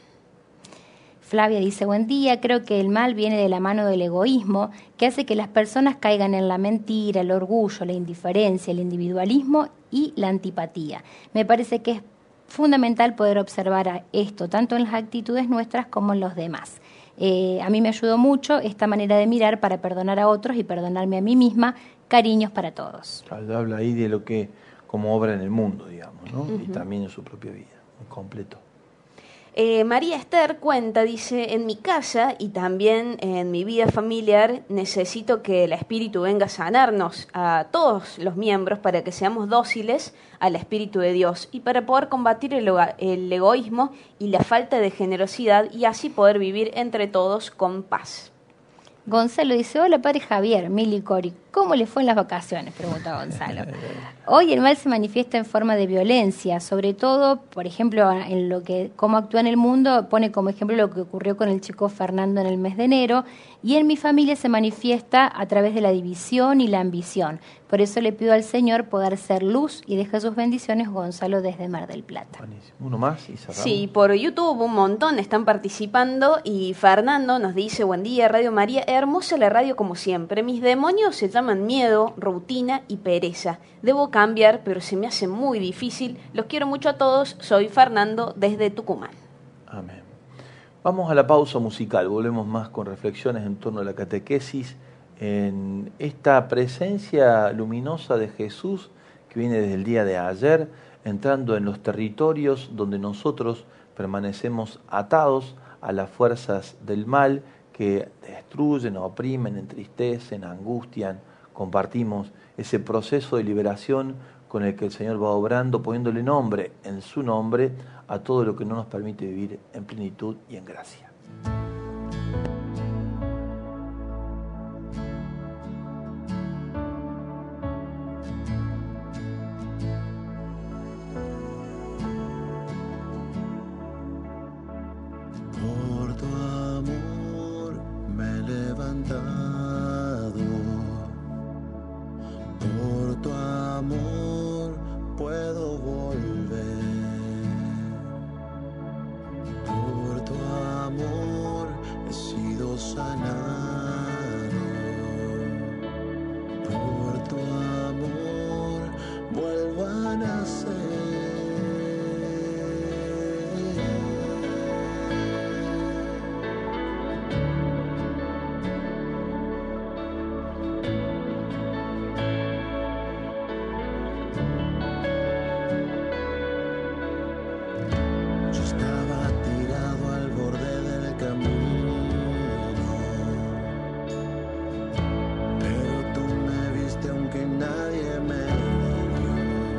Flavia dice, buen día, creo que el mal viene de la mano del egoísmo, que hace que las personas caigan en la mentira, el orgullo, la indiferencia, el individualismo y la antipatía. Me parece que es fundamental poder observar esto, tanto en las actitudes nuestras como en los demás. A mí me ayudó mucho esta manera de mirar para perdonar a otros y perdonarme a mí misma. Cariños para todos. Habla ahí de lo que como obra en el mundo, digamos, ¿no? Y también en su propia vida, muy completo. María Esther cuenta, dice, en mi casa y también en mi vida familiar necesito que el Espíritu venga a sanarnos a todos los miembros para que seamos dóciles al Espíritu de Dios y para poder combatir el egoísmo y la falta de generosidad y así poder vivir entre todos con paz. Gonzalo dice, hola padre Javier, Mili Cori, ¿cómo le fue en las vacaciones? Pregunta Gonzalo. Hoy el mal se manifiesta en forma de violencia, sobre todo, por ejemplo, en lo que cómo actúa en el mundo, pone como ejemplo lo que ocurrió con el chico Fernando en el mes de enero, y en mi familia se manifiesta a través de la división y la ambición. Por eso le pido al Señor poder ser luz y deja sus bendiciones, Gonzalo desde Mar del Plata. Buenísimo. Uno más y cerramos. Sí, por YouTube un montón están participando y Fernando nos dice, buen día Radio María, hermosa la radio como siempre, mis demonios se llaman miedo, rutina y pereza. Debo cambiar, pero se me hace muy difícil. Los quiero mucho a todos, soy Fernando desde Tucumán. Amén. Vamos a la pausa musical, volvemos más con reflexiones en torno a la catequesis, en esta presencia luminosa de Jesús que viene desde el día de ayer, entrando en los territorios donde nosotros permanecemos atados a las fuerzas del mal que destruyen, oprimen, entristecen, angustian. Compartimos ese proceso de liberación con el que el Señor va obrando, poniéndole nombre, en su nombre, a todo lo que no nos permite vivir en plenitud y en gracia. Por tu amor me he levantado, por tu amor puedo volver, por tu amor he sido sanado, por tu amor vuelvo a nacer. Yo estaba tirado al borde del camino, pero tú me viste aunque nadie me vio.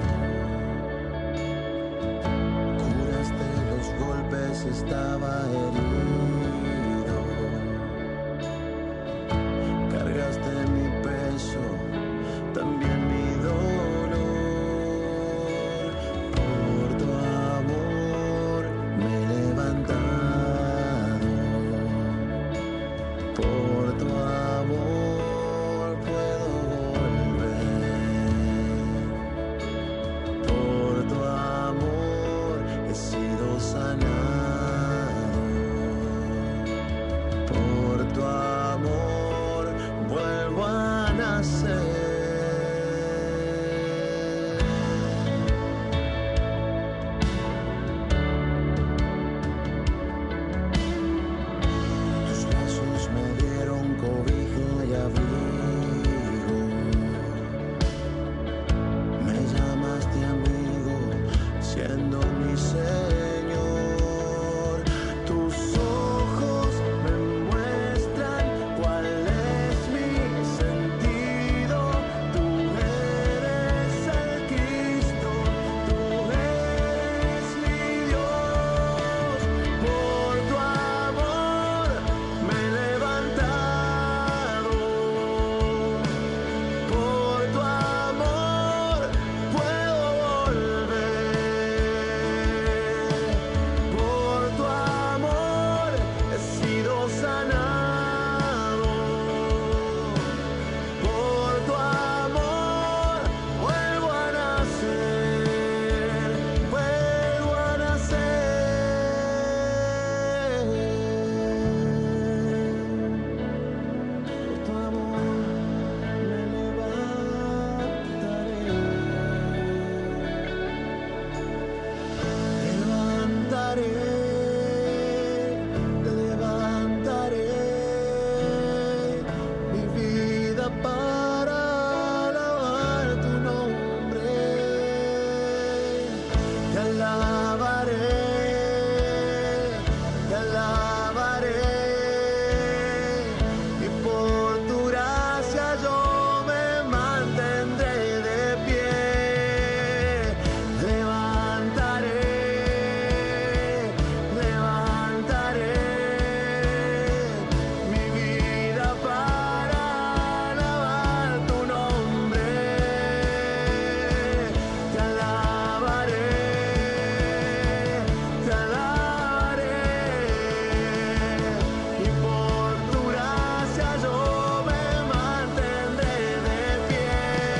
Curaste los golpes, estaba herido. Cargaste mi peso, también mi dolor. Por tu amor siendo mi Señor. Tus ojos me muestran cuál es mi sentido. Tú eres el Cristo, tú eres mi Dios. Por tu amor me he levantado, por tu amor puedo volver, por tu amor he sido sanado, por tu amor vuelvo a nacer, vuelvo a nacer. Por tu amor me levantaré, levantaré mi vida para alabar tu nombre. Te alabaré, te alabaré, y por tu gracia yo me mantendré de pie. Levantaré, levantaré mi vida para alabar tu nombre. Te alabaré, y por tu gracia yo me mantendré de pie.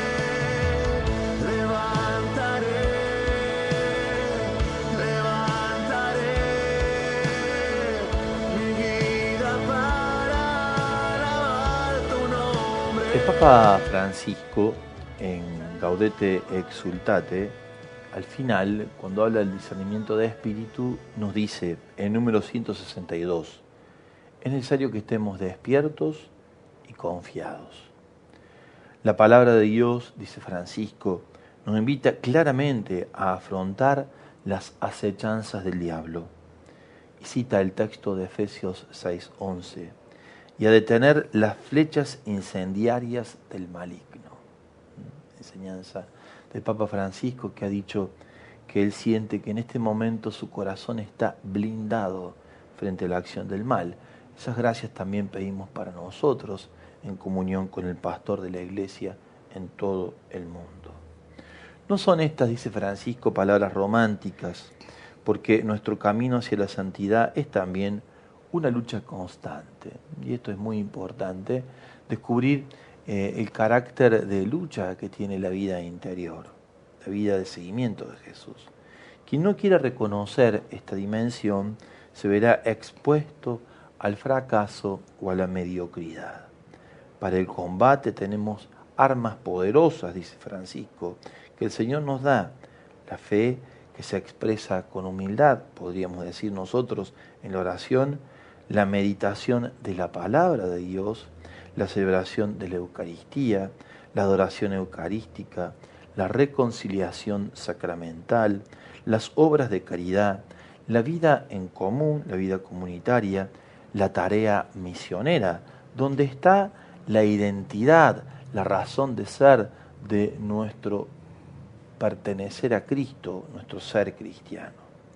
Levantaré, levantaré mi vida para alabar tu nombre. El Papa Francisco, en Gaudete Exsultate, al final, cuando habla del discernimiento de espíritu, nos dice en número 162, es necesario que estemos despiertos y confiados. La palabra de Dios, dice Francisco, nos invita claramente a afrontar las acechanzas del diablo. Y cita el texto de Efesios 6:11, y a detener las flechas incendiarias del maligno. Enseñanza del Papa Francisco, que ha dicho que él siente que en este momento su corazón está blindado frente a la acción del mal. Esas gracias también pedimos para nosotros, en comunión con el pastor de la Iglesia en todo el mundo. No son estas, dice Francisco, palabras románticas, porque nuestro camino hacia la santidad es también una lucha constante. Y esto es muy importante, descubrir el carácter de lucha que tiene la vida interior, la vida de seguimiento de Jesús. Quien no quiera reconocer esta dimensión se verá expuesto al fracaso o a la mediocridad. Para el combate tenemos armas poderosas, dice Francisco, que el Señor nos da. La fe que se expresa con humildad, podríamos decir nosotros, en la oración, la meditación de la palabra de Dios, la celebración de la Eucaristía, la adoración eucarística, la reconciliación sacramental, las obras de caridad, la vida en común, la vida comunitaria, la tarea misionera, donde está la identidad, la razón de ser de nuestro pertenecer a Cristo, nuestro ser cristiano.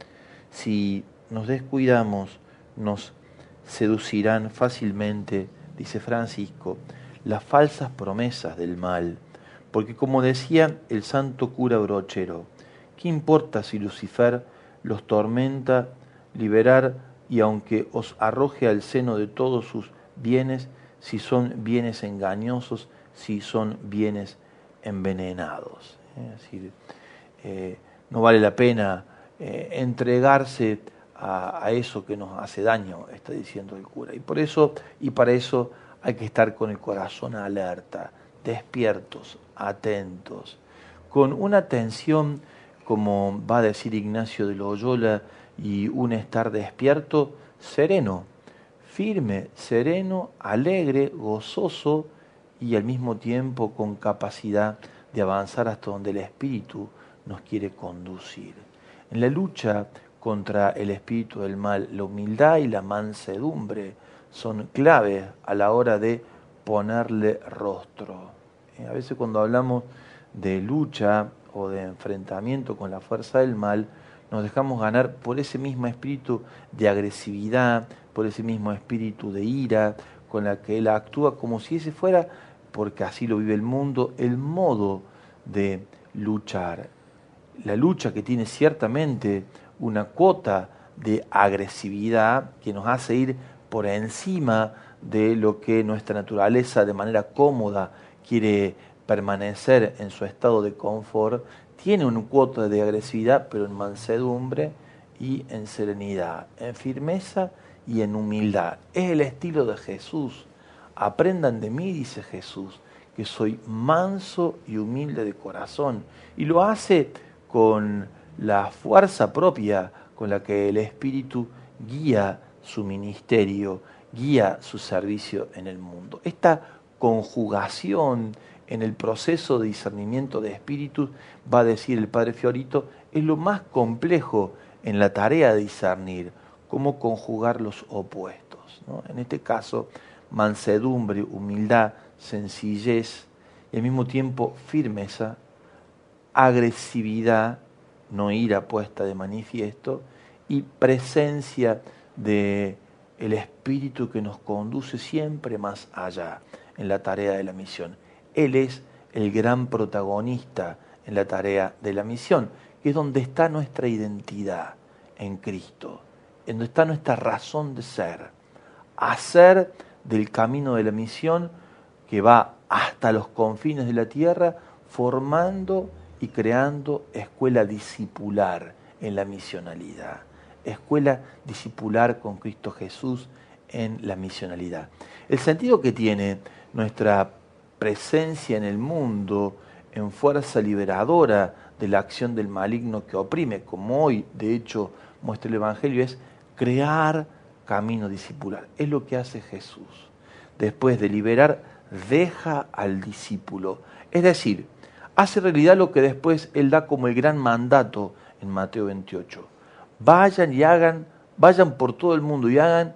Si nos descuidamos, nos seducirán fácilmente, dice Francisco, las falsas promesas del mal, porque como decía el santo cura Brochero, ¿qué importa si Lucifer los tormenta, liberar, y aunque os arroje al seno de todos sus bienes, si son bienes engañosos, si son bienes envenenados? Es decir, no vale la pena entregarse a eso que nos hace daño, está diciendo el cura. Y para eso hay que estar con el corazón alerta, despiertos, atentos, con una atención, como va a decir Ignacio de Loyola, y un estar despierto, sereno, firme, sereno, alegre, gozoso y al mismo tiempo con capacidad de avanzar hasta donde el Espíritu nos quiere conducir. En la lucha contra el espíritu del mal, la humildad y la mansedumbre son claves a la hora de ponerle rostro. A veces cuando hablamos de lucha o de enfrentamiento con la fuerza del mal, nos dejamos ganar por ese mismo espíritu de agresividad, por ese mismo espíritu de ira, con la que él actúa como si ese fuera, porque así lo vive el mundo, el modo de luchar. La lucha que tiene ciertamente una cuota de agresividad que nos hace ir por encima de lo que nuestra naturaleza de manera cómoda quiere permanecer en su estado de confort, tiene una cuota de agresividad, pero en mansedumbre y en serenidad, en firmeza y en humildad. Es el estilo de Jesús. Aprendan de mí, dice Jesús, que soy manso y humilde de corazón. Y lo hace con la fuerza propia con la que el Espíritu guía su ministerio, guía su servicio en el mundo. Esta conjugación en el proceso de discernimiento de espíritus, va a decir el padre Fiorito, es lo más complejo en la tarea de discernir, cómo conjugar los opuestos, ¿no? En este caso, mansedumbre, humildad, sencillez y al mismo tiempo firmeza, agresividad, no ira puesta de manifiesto, y presencia de el espíritu que nos conduce siempre más allá en la tarea de la misión. Él es el gran protagonista en la tarea de la misión, que es donde está nuestra identidad en Cristo, en donde está nuestra razón de ser. Hacer del camino de la misión que va hasta los confines de la tierra, formando y creando escuela discipular en la misionalidad. Escuela discipular con Cristo Jesús en la misionalidad. El sentido que tiene nuestra presencia en el mundo en fuerza liberadora de la acción del maligno que oprime, como hoy de hecho muestra el Evangelio, es crear camino discipular. Es lo que hace Jesús. Después de liberar, deja al discípulo. Es decir, hace realidad lo que después Él da como el gran mandato en Mateo 28. Vayan y hagan, vayan por todo el mundo y hagan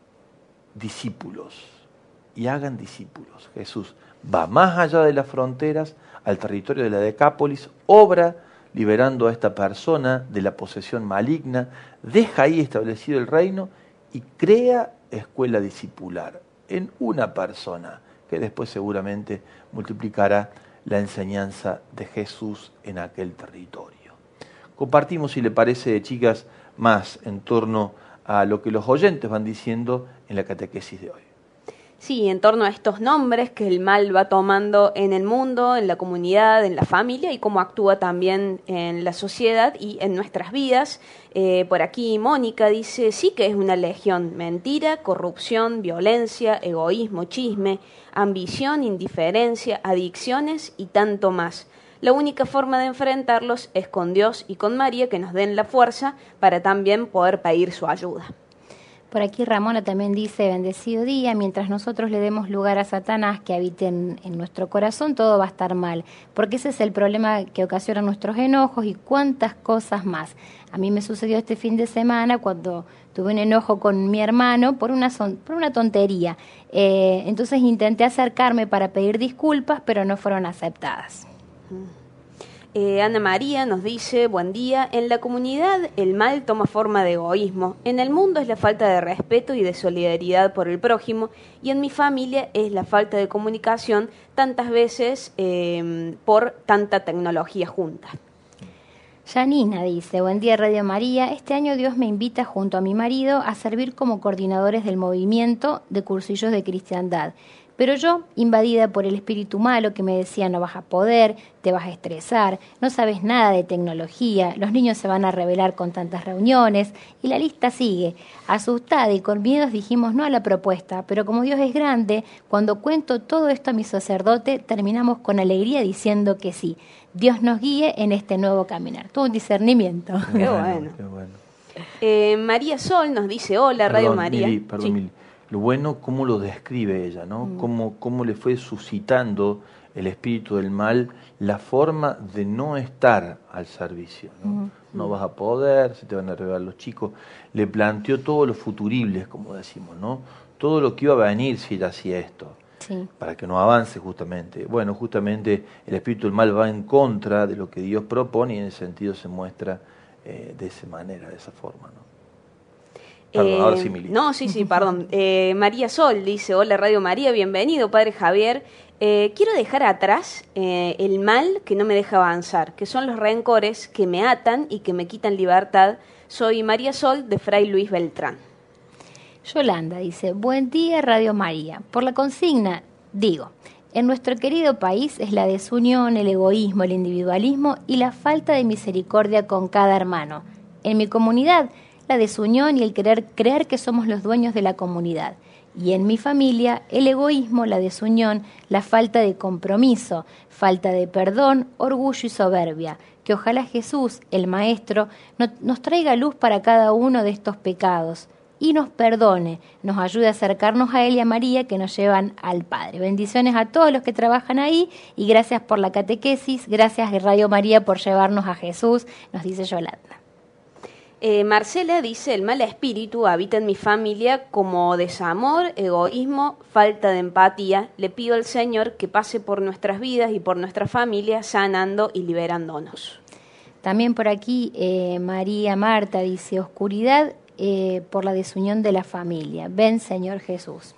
discípulos. Y hagan discípulos. Jesús va más allá de las fronteras, al territorio de la Decápolis, obra liberando a esta persona de la posesión maligna, deja ahí establecido el reino y crea escuela discipular en una persona que después seguramente multiplicará la enseñanza de Jesús en aquel territorio. Compartimos, si le parece, chicas, más en torno a lo que los oyentes van diciendo en la catequesis de hoy. Sí, en torno a estos nombres que el mal va tomando en el mundo, en la comunidad, en la familia y cómo actúa también en la sociedad y en nuestras vidas. Por aquí Mónica dice, sí que es una legión: mentira, corrupción, violencia, egoísmo, chisme, ambición, indiferencia, adicciones y tanto más. La única forma de enfrentarlos es con Dios y con María, que nos den la fuerza para también poder pedir su ayuda. Por aquí Ramona también dice, bendecido día, mientras nosotros le demos lugar a Satanás que habite en nuestro corazón, todo va a estar mal, porque ese es el problema que ocasiona nuestros enojos y cuántas cosas más. A mí me sucedió este fin de semana cuando tuve un enojo con mi hermano por una tontería. Entonces intenté acercarme para pedir disculpas, pero no fueron aceptadas. Ana María nos dice, buen día, en la comunidad el mal toma forma de egoísmo, en el mundo es la falta de respeto y de solidaridad por el prójimo, y en mi familia es la falta de comunicación, tantas veces por tanta tecnología junta. Janina dice, buen día Radio María, este año Dios me invita junto a mi marido a servir como coordinadores del movimiento de cursillos de cristiandad. Pero yo, invadida por el espíritu malo que me decía no vas a poder, te vas a estresar, no sabes nada de tecnología, los niños se van a rebelar con tantas reuniones, y la lista sigue. Asustada y con miedos dijimos no a la propuesta, pero como Dios es grande, cuando cuento todo esto a mi sacerdote, terminamos con alegría diciendo que sí. Dios nos guíe en este nuevo caminar. Tuvo un discernimiento. Qué bueno. Qué bueno. María Sol nos dice, hola Radio María. Mili. Lo bueno, cómo lo describe ella, ¿no? Cómo le fue suscitando el espíritu del mal la forma de no estar al servicio, ¿no? No vas a poder, se te van a revelar los chicos. Le planteó todos los futuribles, como decimos, ¿no? Todo lo que iba a venir si ella hacía esto, Sí. para que no avance justamente. Bueno, justamente el espíritu del mal va en contra de lo que Dios propone y en ese sentido se muestra de esa manera, de esa forma, ¿no? Perdón, ahora sí, Mili. No, sí, perdón. María Sol dice, hola Radio María, bienvenido Padre Javier. Quiero dejar atrás el mal que no me deja avanzar, que son los rencores que me atan y que me quitan libertad. Soy María Sol de Fray Luis Beltrán. Yolanda dice, buen día Radio María. Por la consigna, digo, en nuestro querido país es la desunión, el egoísmo, el individualismo y la falta de misericordia con cada hermano. En mi comunidad, la desunión y el querer creer que somos los dueños de la comunidad. Y en mi familia, el egoísmo, la desunión, la falta de compromiso, falta de perdón, orgullo y soberbia. Que ojalá Jesús, el Maestro, nos traiga luz para cada uno de estos pecados y nos perdone, nos ayude a acercarnos a Él y a María que nos llevan al Padre. Bendiciones a todos los que trabajan ahí y gracias por la catequesis, gracias Radio María por llevarnos a Jesús, nos dice Yolanda. Marcela dice, el mal espíritu habita en mi familia como desamor, egoísmo, falta de empatía. Le pido al Señor que pase por nuestras vidas y por nuestra familia, sanando y liberándonos. También por aquí María Marta dice, oscuridad por la desunión de la familia. Ven, Señor Jesús.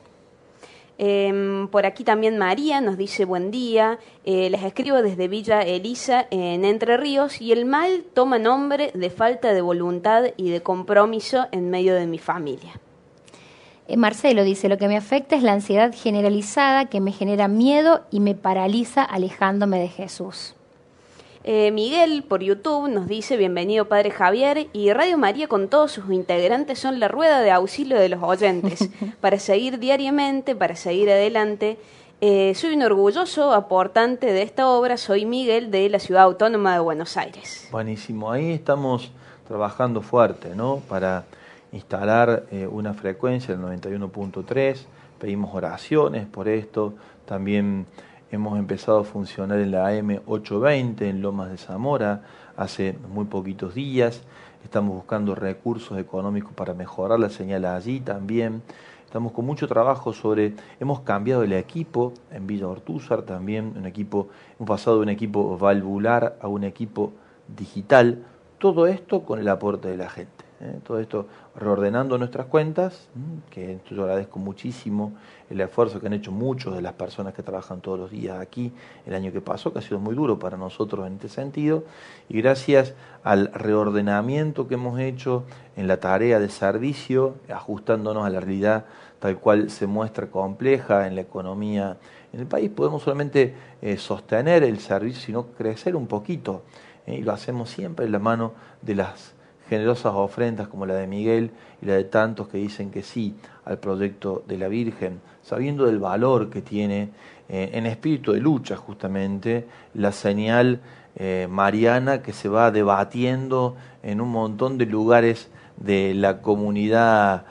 Por aquí también María nos dice buen día, les escribo desde Villa Elisa en Entre Ríos y el mal toma nombre de falta de voluntad y de compromiso en medio de mi familia. Marcelo dice, lo que me afecta es la ansiedad generalizada que me genera miedo y me paraliza alejándome de Jesús. Miguel por YouTube nos dice bienvenido Padre Javier y Radio María con todos sus integrantes son la rueda de auxilio de los oyentes para seguir diariamente, para seguir adelante. Soy un orgulloso aportante de esta obra, soy Miguel de la Ciudad Autónoma de Buenos Aires. Buenísimo, ahí estamos trabajando fuerte, ¿no? Para instalar una frecuencia del 91.3, pedimos oraciones por esto, también hemos empezado a funcionar en la AM 820 en Lomas de Zamora hace muy poquitos días. Estamos buscando recursos económicos para mejorar la señal allí también. Estamos con mucho trabajo hemos cambiado el equipo en Villa Ortúzar también, hemos pasado de un equipo valvular a un equipo digital. Todo esto con el aporte de la gente. Todo esto reordenando nuestras cuentas, que yo agradezco muchísimo el esfuerzo que han hecho muchos de las personas que trabajan todos los días aquí el año que pasó, que ha sido muy duro para nosotros en este sentido, y gracias al reordenamiento que hemos hecho en la tarea de servicio, ajustándonos a la realidad tal cual se muestra compleja en la economía en el país, podemos solamente sostener el servicio, sino crecer un poquito, y lo hacemos siempre en la mano de las generosas ofrendas como la de Miguel y la de tantos que dicen que sí al proyecto de la Virgen, sabiendo del valor que tiene en espíritu de lucha justamente la señal mariana que se va debatiendo en un montón de lugares de la comunidad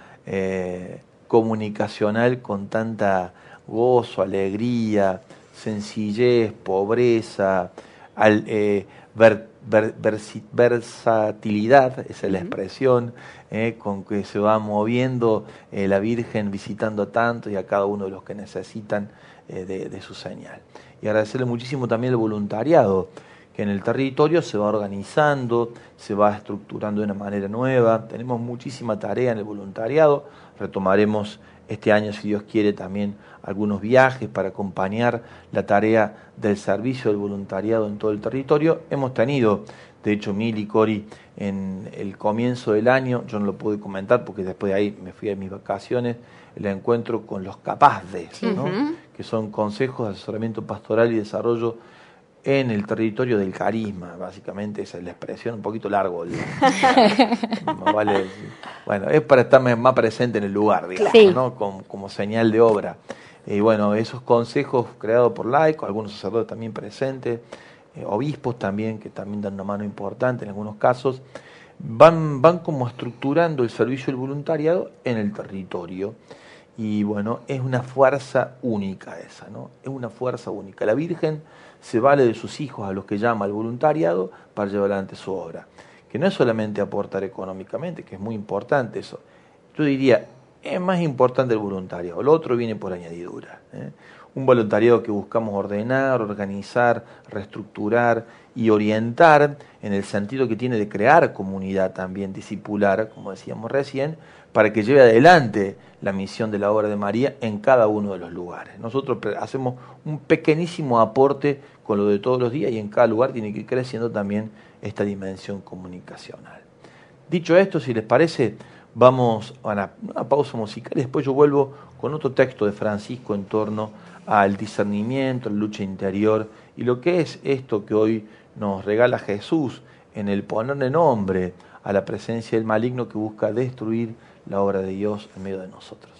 comunicacional con tanta gozo, sencillez, pobreza, versatilidad, esa es la expresión, con que se va moviendo la Virgen visitando a tantos y a cada uno de los que necesitan de su señal. Y agradecerle muchísimo también el voluntariado, que en el territorio se va organizando, se va estructurando de una manera nueva. Tenemos muchísima tarea en el voluntariado, retomaremos este año, si Dios quiere, también algunos viajes para acompañar la tarea del servicio del voluntariado en todo el territorio. Hemos tenido, de hecho, Mili y Cori, en el comienzo del año, yo no lo pude comentar porque después de ahí me fui a mis vacaciones, el encuentro con los CAPASDES, ¿no? Que son consejos de asesoramiento pastoral y desarrollo en el territorio del carisma, básicamente esa es la expresión, un poquito largo. Vale, bueno, es para estar más presente en el lugar, digamos, sí, ¿no? Como señal de obra. Y bueno, esos consejos creados por laicos, algunos sacerdotes también presentes, obispos también, que también dan una mano importante en algunos casos, van como estructurando el servicio del voluntariado en el territorio. Y bueno, es una fuerza única esa, ¿no? Es una fuerza única. La Virgen se vale de sus hijos, a los que llama al voluntariado, para llevar adelante su obra. Que no es solamente aportar económicamente, que es muy importante eso. Yo diría, es más importante el voluntariado, lo otro viene por añadidura, ¿eh? Un voluntariado que buscamos ordenar, organizar, reestructurar y orientar en el sentido que tiene de crear comunidad también discipular, como decíamos recién, para que lleve adelante la misión de la obra de María en cada uno de los lugares. Nosotros hacemos un pequeñísimo aporte con lo de todos los días y en cada lugar tiene que ir creciendo también esta dimensión comunicacional. Dicho esto, si les parece, vamos a una pausa musical y después yo vuelvo con otro texto de Francisco en torno al discernimiento, la lucha interior y lo que es esto que hoy nos regala Jesús en el ponerle nombre a la presencia del maligno que busca destruir la obra de Dios en medio de nosotros.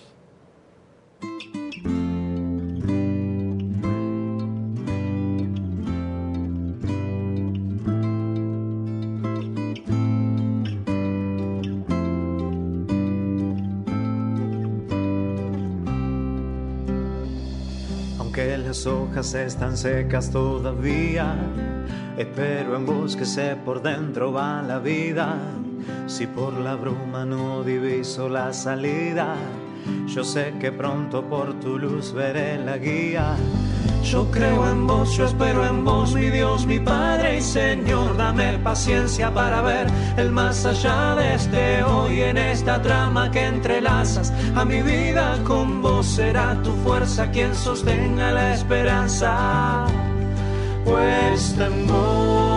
Aunque las hojas están secas todavía, espero en vos que sé por dentro va la vida. Si por la bruma no diviso la salida, yo sé que pronto por tu luz veré la guía. Yo creo en vos, yo espero en vos, mi Dios, mi Padre y Señor. Dame paciencia para ver el más allá de este hoy. En esta trama que entrelazas a mi vida con vos, será tu fuerza quien sostenga la esperanza puesta en vos.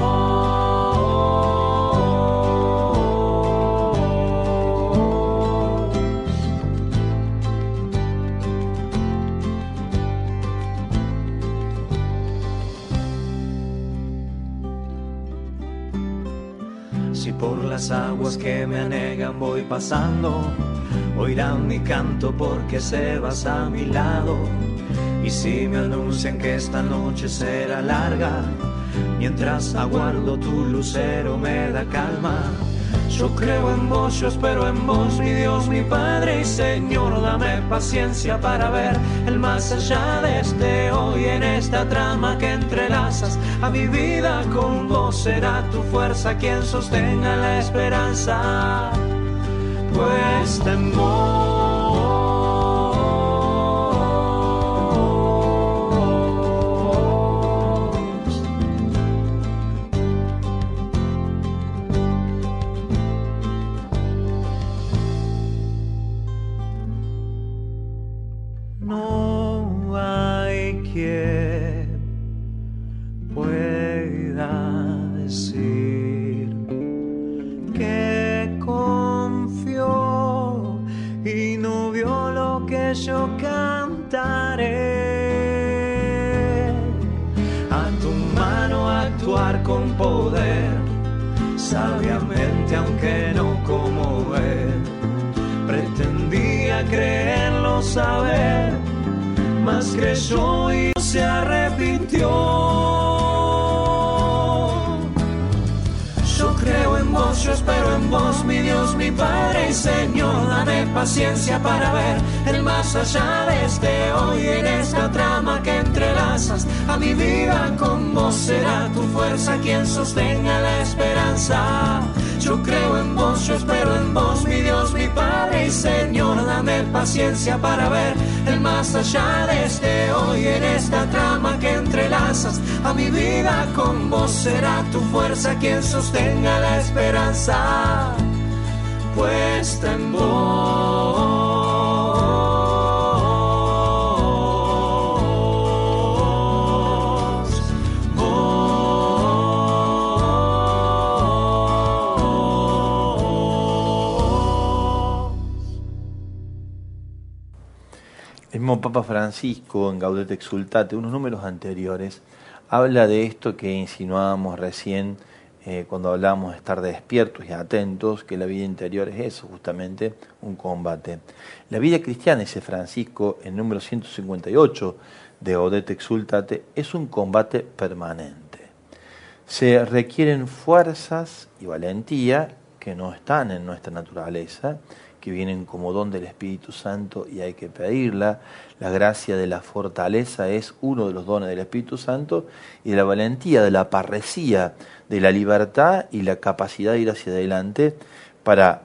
Si por las aguas que me anegan voy pasando, oirán mi canto porque se vas a mi lado. Y si me anuncian que esta noche será larga, mientras aguardo tu lucero me da calma. Yo creo en vos, yo espero en vos, mi Dios, mi Padre y Señor. Dame paciencia para ver el más allá de este hoy. En esta trama que entrelazas a mi vida con vos, será tu fuerza quien sostenga la esperanza puesta en vos. No hay quien pueda decir que confió y no vio lo que yo cantaré. A tu mano actuar con poder, sabiamente aunque no como él. Pretendía creerlo saber, mas creyó y se arrepintió. Yo creo en vos, yo espero en vos, mi Dios, mi Padre y Señor. Dame paciencia para ver el más allá de este hoy. En esta trama que entrelazas a mi vida con vos, será tu fuerza quien sostenga la esperanza. Yo creo en vos, yo espero en vos, mi Dios, mi Padre y Señor. Dame paciencia para ver el más allá de este hoy. En esta trama que entrelazas a mi vida con vos, será tu fuerza quien sostenga la esperanza puesta en vos. El mismo Papa Francisco, en Gaudete Exsultate, unos números anteriores, habla de esto que insinuábamos recién cuando hablábamos de estar despiertos y atentos, que la vida interior es eso, justamente un combate. La vida cristiana, dice Francisco, en el número 158 de Gaudete Exsultate, es un combate permanente. Se requieren fuerzas y valentía que no están en nuestra naturaleza, que vienen como don del Espíritu Santo y hay que pedirla. La gracia de la fortaleza es uno de los dones del Espíritu Santo, y de la valentía, de la parresía, de la libertad y la capacidad de ir hacia adelante para,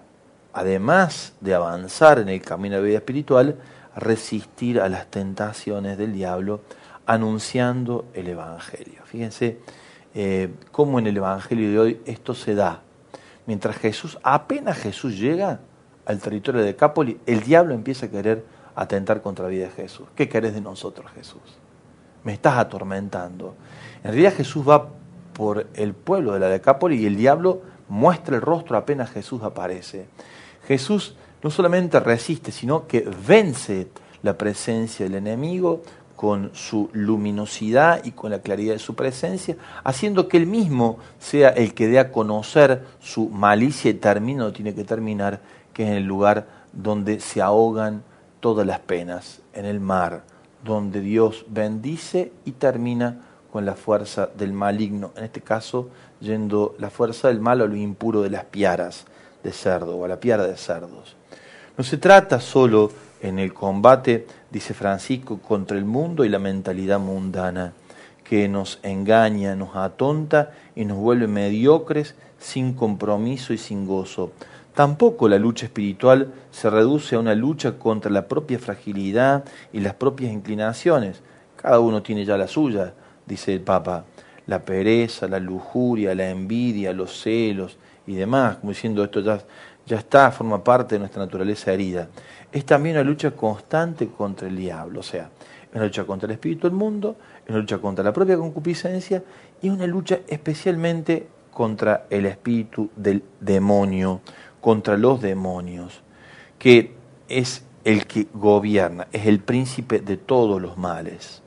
además de avanzar en el camino de vida espiritual, resistir a las tentaciones del diablo anunciando el Evangelio. Fíjense cómo en el Evangelio de hoy esto se da. Mientras apenas Jesús llega al territorio de Decápolis, el diablo empieza a querer atentar contra la vida de Jesús. ¿Qué querés de nosotros, Jesús? Me estás atormentando. En realidad Jesús va por el pueblo de la Decápolis y el diablo muestra el rostro apenas Jesús aparece. Jesús no solamente resiste, sino que vence la presencia del enemigo con su luminosidad y con la claridad de su presencia, haciendo que él mismo sea el que dé a conocer su malicia y termina donde tiene que terminar, que es en el lugar donde se ahogan todas las penas, en el mar, donde Dios bendice y termina con la fuerza del maligno, en este caso yendo la fuerza del mal a lo impuro de las piaras de cerdo o a la piara de cerdos. No se trata solo en el combate, dice Francisco, contra el mundo y la mentalidad mundana, que nos engaña, nos atonta y nos vuelve mediocres, sin compromiso y sin gozo. Tampoco la lucha espiritual se reduce a una lucha contra la propia fragilidad y las propias inclinaciones. Cada uno tiene ya la suya, dice el Papa. La pereza, la lujuria, la envidia, los celos y demás, como diciendo esto ya está, forma parte de nuestra naturaleza herida. Es también una lucha constante contra el diablo, o sea, es una lucha contra el espíritu del mundo, es una lucha contra la propia concupiscencia y una lucha especialmente contra el espíritu del demonio, contra los demonios, que es el que gobierna, es el príncipe de todos los males.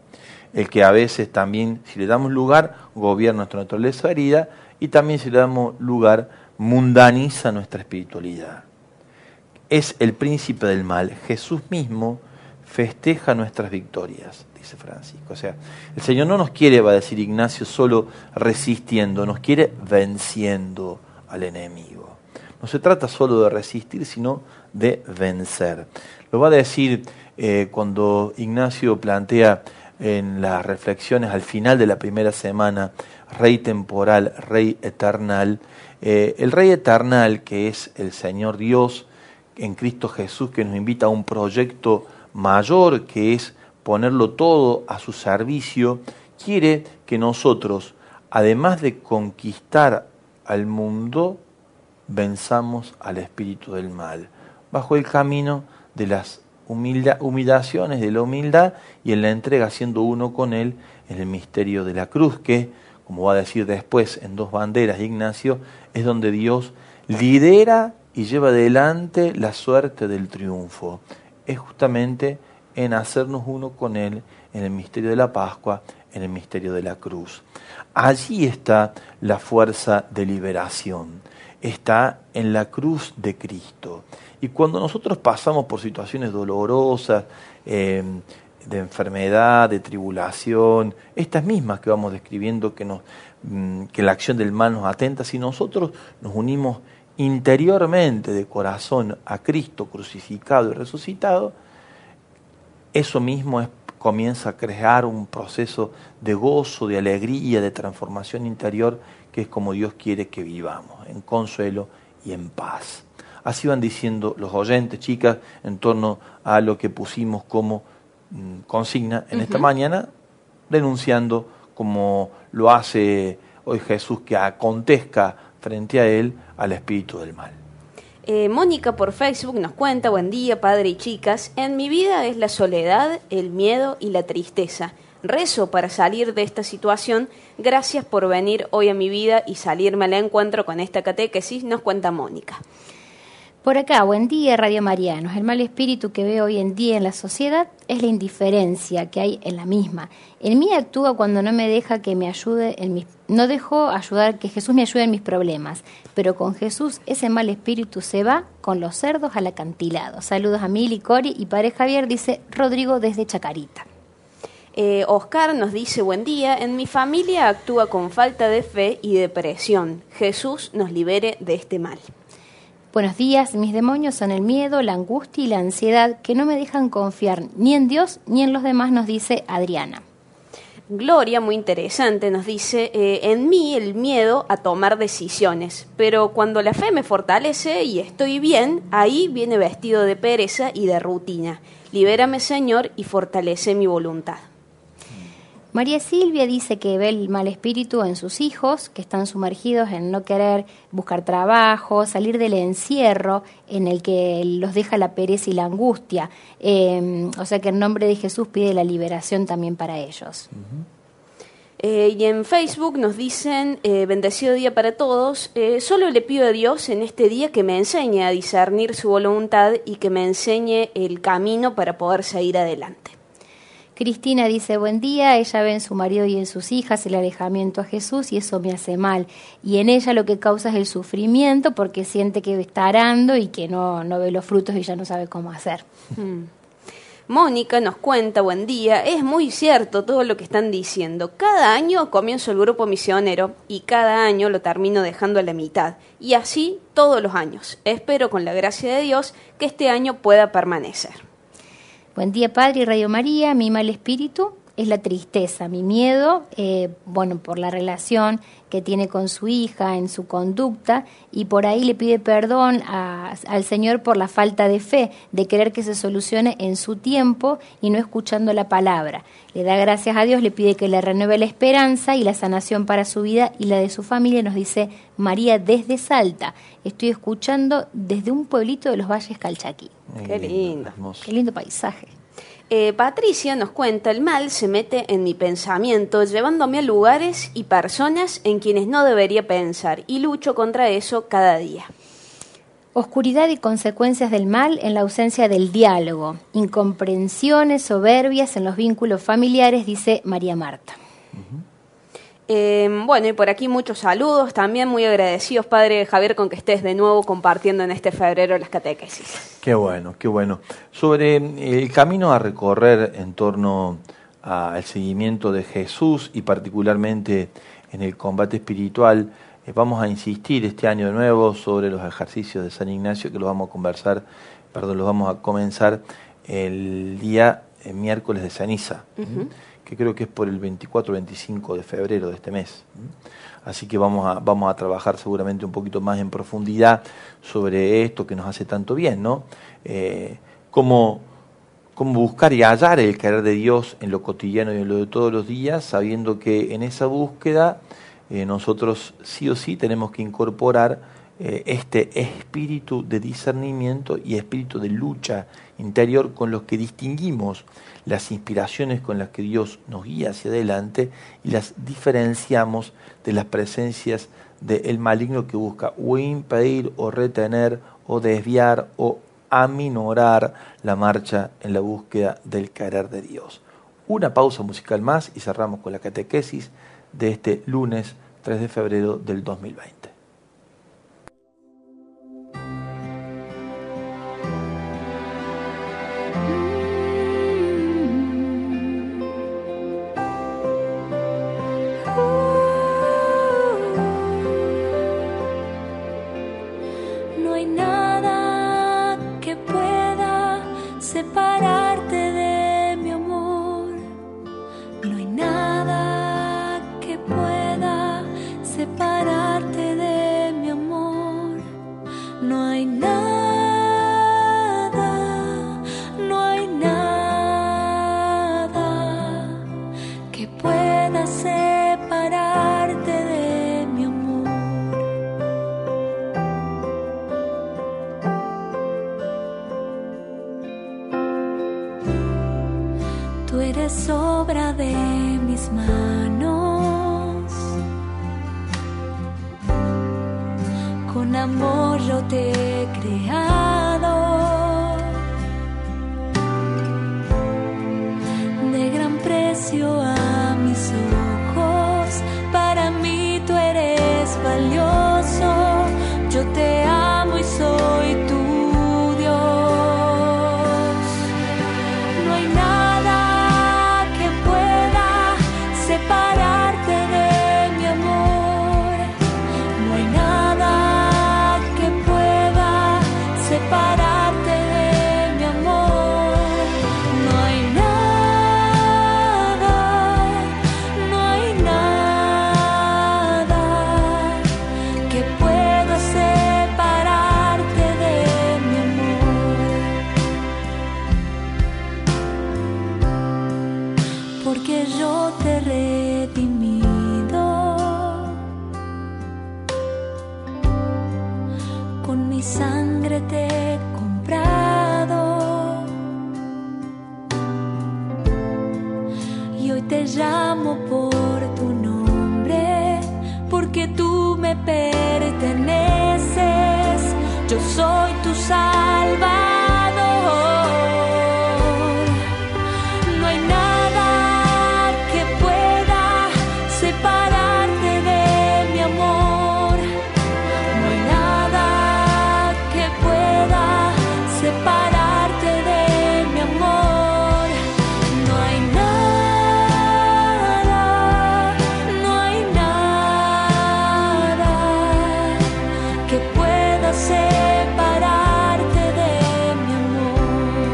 El que a veces también, si le damos lugar, gobierna nuestra naturaleza herida y también si le damos lugar, mundaniza nuestra espiritualidad. Es el príncipe del mal. Jesús mismo festeja nuestras victorias, dice Francisco. O sea, el Señor no nos quiere, va a decir Ignacio, solo resistiendo, nos quiere venciendo al enemigo. No se trata solo de resistir, sino de vencer. Lo va a decir cuando Ignacio plantea en las reflexiones al final de la primera semana, Rey temporal, Rey eternal. El Rey eternal, que es el Señor Dios en Cristo Jesús, que nos invita a un proyecto mayor, que es ponerlo todo a su servicio, quiere que nosotros, además de conquistar al mundo, venzamos al espíritu del mal, bajo el camino de las humillaciones, de la humildad y en la entrega, siendo uno con él en el misterio de la cruz, que, como va a decir después en Dos Banderas Ignacio, es donde Dios lidera y lleva adelante la suerte del triunfo. Es justamente en hacernos uno con él en el misterio de la Pascua, en el misterio de la cruz. Allí está la fuerza de liberación, está en la cruz de Cristo. Y cuando nosotros pasamos por situaciones dolorosas, de enfermedad, de tribulación, estas mismas que vamos describiendo que la acción del mal nos atenta, si nosotros nos unimos interiormente de corazón a Cristo crucificado y resucitado, eso mismo comienza a crear un proceso de gozo, de alegría, de transformación interior, que es como Dios quiere que vivamos, en consuelo y en paz. Así van diciendo los oyentes, chicas, en torno a lo que pusimos como consigna en esta mañana, denunciando como lo hace hoy Jesús, que acontezca frente a él al espíritu del mal. Mónica por Facebook nos cuenta: buen día, padre y chicas. En mi vida es la soledad, el miedo y la tristeza. Rezo para salir de esta situación. Gracias por venir hoy a mi vida y salirme al encuentro con esta catequesis, nos cuenta Mónica. Por acá, buen día, Radio Marianos. El mal espíritu que veo hoy en día en la sociedad es la indiferencia que hay en la misma. En mí actúa cuando no me deja que me ayude no dejo ayudar, que Jesús me ayude en mis problemas. Pero con Jesús ese mal espíritu se va con los cerdos al acantilado. Saludos a Mili, Cori y padre Javier, dice Rodrigo desde Chacarita. Oscar nos dice, buen día, en mi familia actúa con falta de fe y depresión. Jesús nos libere de este mal. Buenos días, mis demonios son el miedo, la angustia y la ansiedad que no me dejan confiar ni en Dios ni en los demás, nos dice Adriana. Gloria, muy interesante, nos dice, en mí el miedo a tomar decisiones, pero cuando la fe me fortalece y estoy bien, ahí viene vestido de pereza y de rutina. Libérame, Señor, y fortalece mi voluntad. María Silvia dice que ve el mal espíritu en sus hijos, que están sumergidos en no querer buscar trabajo, salir del encierro en el que los deja la pereza y la angustia. O sea que en nombre de Jesús pide la liberación también para ellos. Y en Facebook nos dicen, bendecido día para todos, solo le pido a Dios en este día que me enseñe a discernir su voluntad y que me enseñe el camino para poder seguir adelante. Cristina dice, buen día, ella ve en su marido y en sus hijas el alejamiento a Jesús y eso me hace mal. Y en ella lo que causa es el sufrimiento porque siente que está arando y que no ve los frutos y ya no sabe cómo hacer. Mónica nos cuenta, buen día, es muy cierto todo lo que están diciendo. Cada año comienzo el grupo misionero y cada año lo termino dejando a la mitad. Y así todos los años. Espero con la gracia de Dios que este año pueda permanecer. Buen día, Padre y Radio María. Mi mal espíritu es la tristeza, mi miedo, por la relación que tiene con su hija, en su conducta, y por ahí le pide perdón al Señor por la falta de fe, de querer que se solucione en su tiempo y no escuchando la palabra. Le da gracias a Dios, le pide que le renueve la esperanza y la sanación para su vida y la de su familia, nos dice María desde Salta. Estoy escuchando desde un pueblito de los Valles Calchaquí. Qué lindo. Qué lindo paisaje. Patricia nos cuenta, el mal se mete en mi pensamiento, llevándome a lugares y personas en quienes no debería pensar, y lucho contra eso cada día. Oscuridad y consecuencias del mal en la ausencia del diálogo, incomprensiones, soberbias en los vínculos familiares, dice María Marta. Y por aquí muchos saludos, también muy agradecidos, Padre Javier, con que estés de nuevo compartiendo en este febrero las catequesis. Qué bueno, qué bueno. Sobre el camino a recorrer en torno al seguimiento de Jesús y particularmente en el combate espiritual, vamos a insistir este año de nuevo sobre los ejercicios de San Ignacio, que los vamos a comenzar el día miércoles de ceniza. Que creo que es por el 24-25 de febrero de este mes. Así que vamos a trabajar seguramente un poquito más en profundidad sobre esto que nos hace tanto bien, ¿no? Cómo buscar y hallar el querer de Dios en lo cotidiano y en lo de todos los días, sabiendo que en esa búsqueda nosotros sí o sí tenemos que incorporar este espíritu de discernimiento y espíritu de lucha interior con los que distinguimos las inspiraciones con las que Dios nos guía hacia adelante y las diferenciamos de las presencias del maligno que busca o impedir o retener o desviar o aminorar la marcha en la búsqueda del querer de Dios. Una pausa musical más y cerramos con la catequesis de este lunes 3 de febrero del 2020. No hay nada que pueda separarte de mi amor. No hay nada que pueda separarte de mi amor. No hay nada, no hay nada que pueda separarte de mi amor. Tú eres obra de mis manos, con amor yo te he creado, de gran precio a mis ojos, para mí tú eres valioso, yo te amo y soy tu Dios. No hay nada que pueda mi sangre te he comprado. Y hoy te llamo por tu nombre, porque tú me perteneces. Yo soy tu Salvador. No hay nada que pueda separarte de mi amor. No hay nada que pueda separarte de mi amor. No hay nada, no hay nada que pueda separarte de mi amor.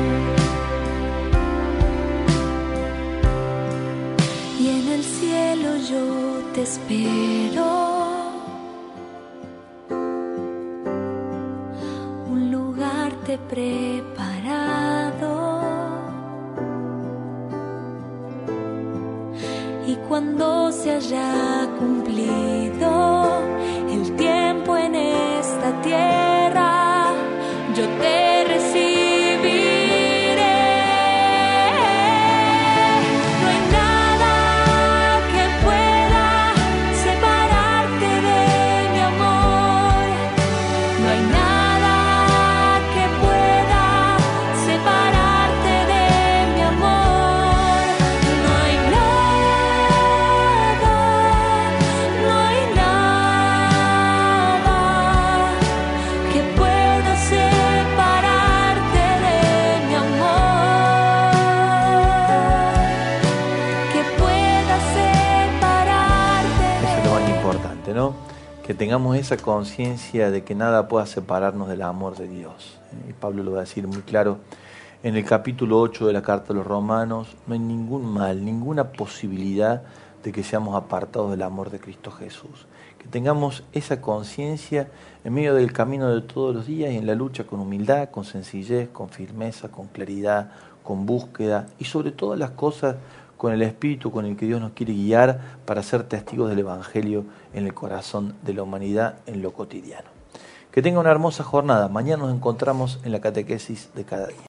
Y en el cielo yo te espero, un lugar te he preparado. Y cuando se haya cumplido el tiempo en esta tierra, yo te recibiré. No hay nada que pueda separarte de mi amor. No hay nada que pueda separarte de mi amor. No hay nada, no hay nada que pueda separarte de mi amor. Que pueda separarte Eso es lo de más importante, ¿no? Que tengamos esa conciencia de que nada pueda separarnos del amor de Dios. Y Pablo lo va a decir muy claro en el capítulo 8 de la carta a los Romanos: no hay ningún mal, ninguna posibilidad de que seamos apartados del amor de Cristo Jesús. Que tengamos esa conciencia en medio del camino de todos los días y en la lucha con humildad, con sencillez, con firmeza, con claridad, con búsqueda y sobre todas las cosas con el espíritu con el que Dios nos quiere guiar para ser testigos del Evangelio en el corazón de la humanidad, en lo cotidiano. Que tenga una hermosa jornada. Mañana nos encontramos en la catequesis de cada día.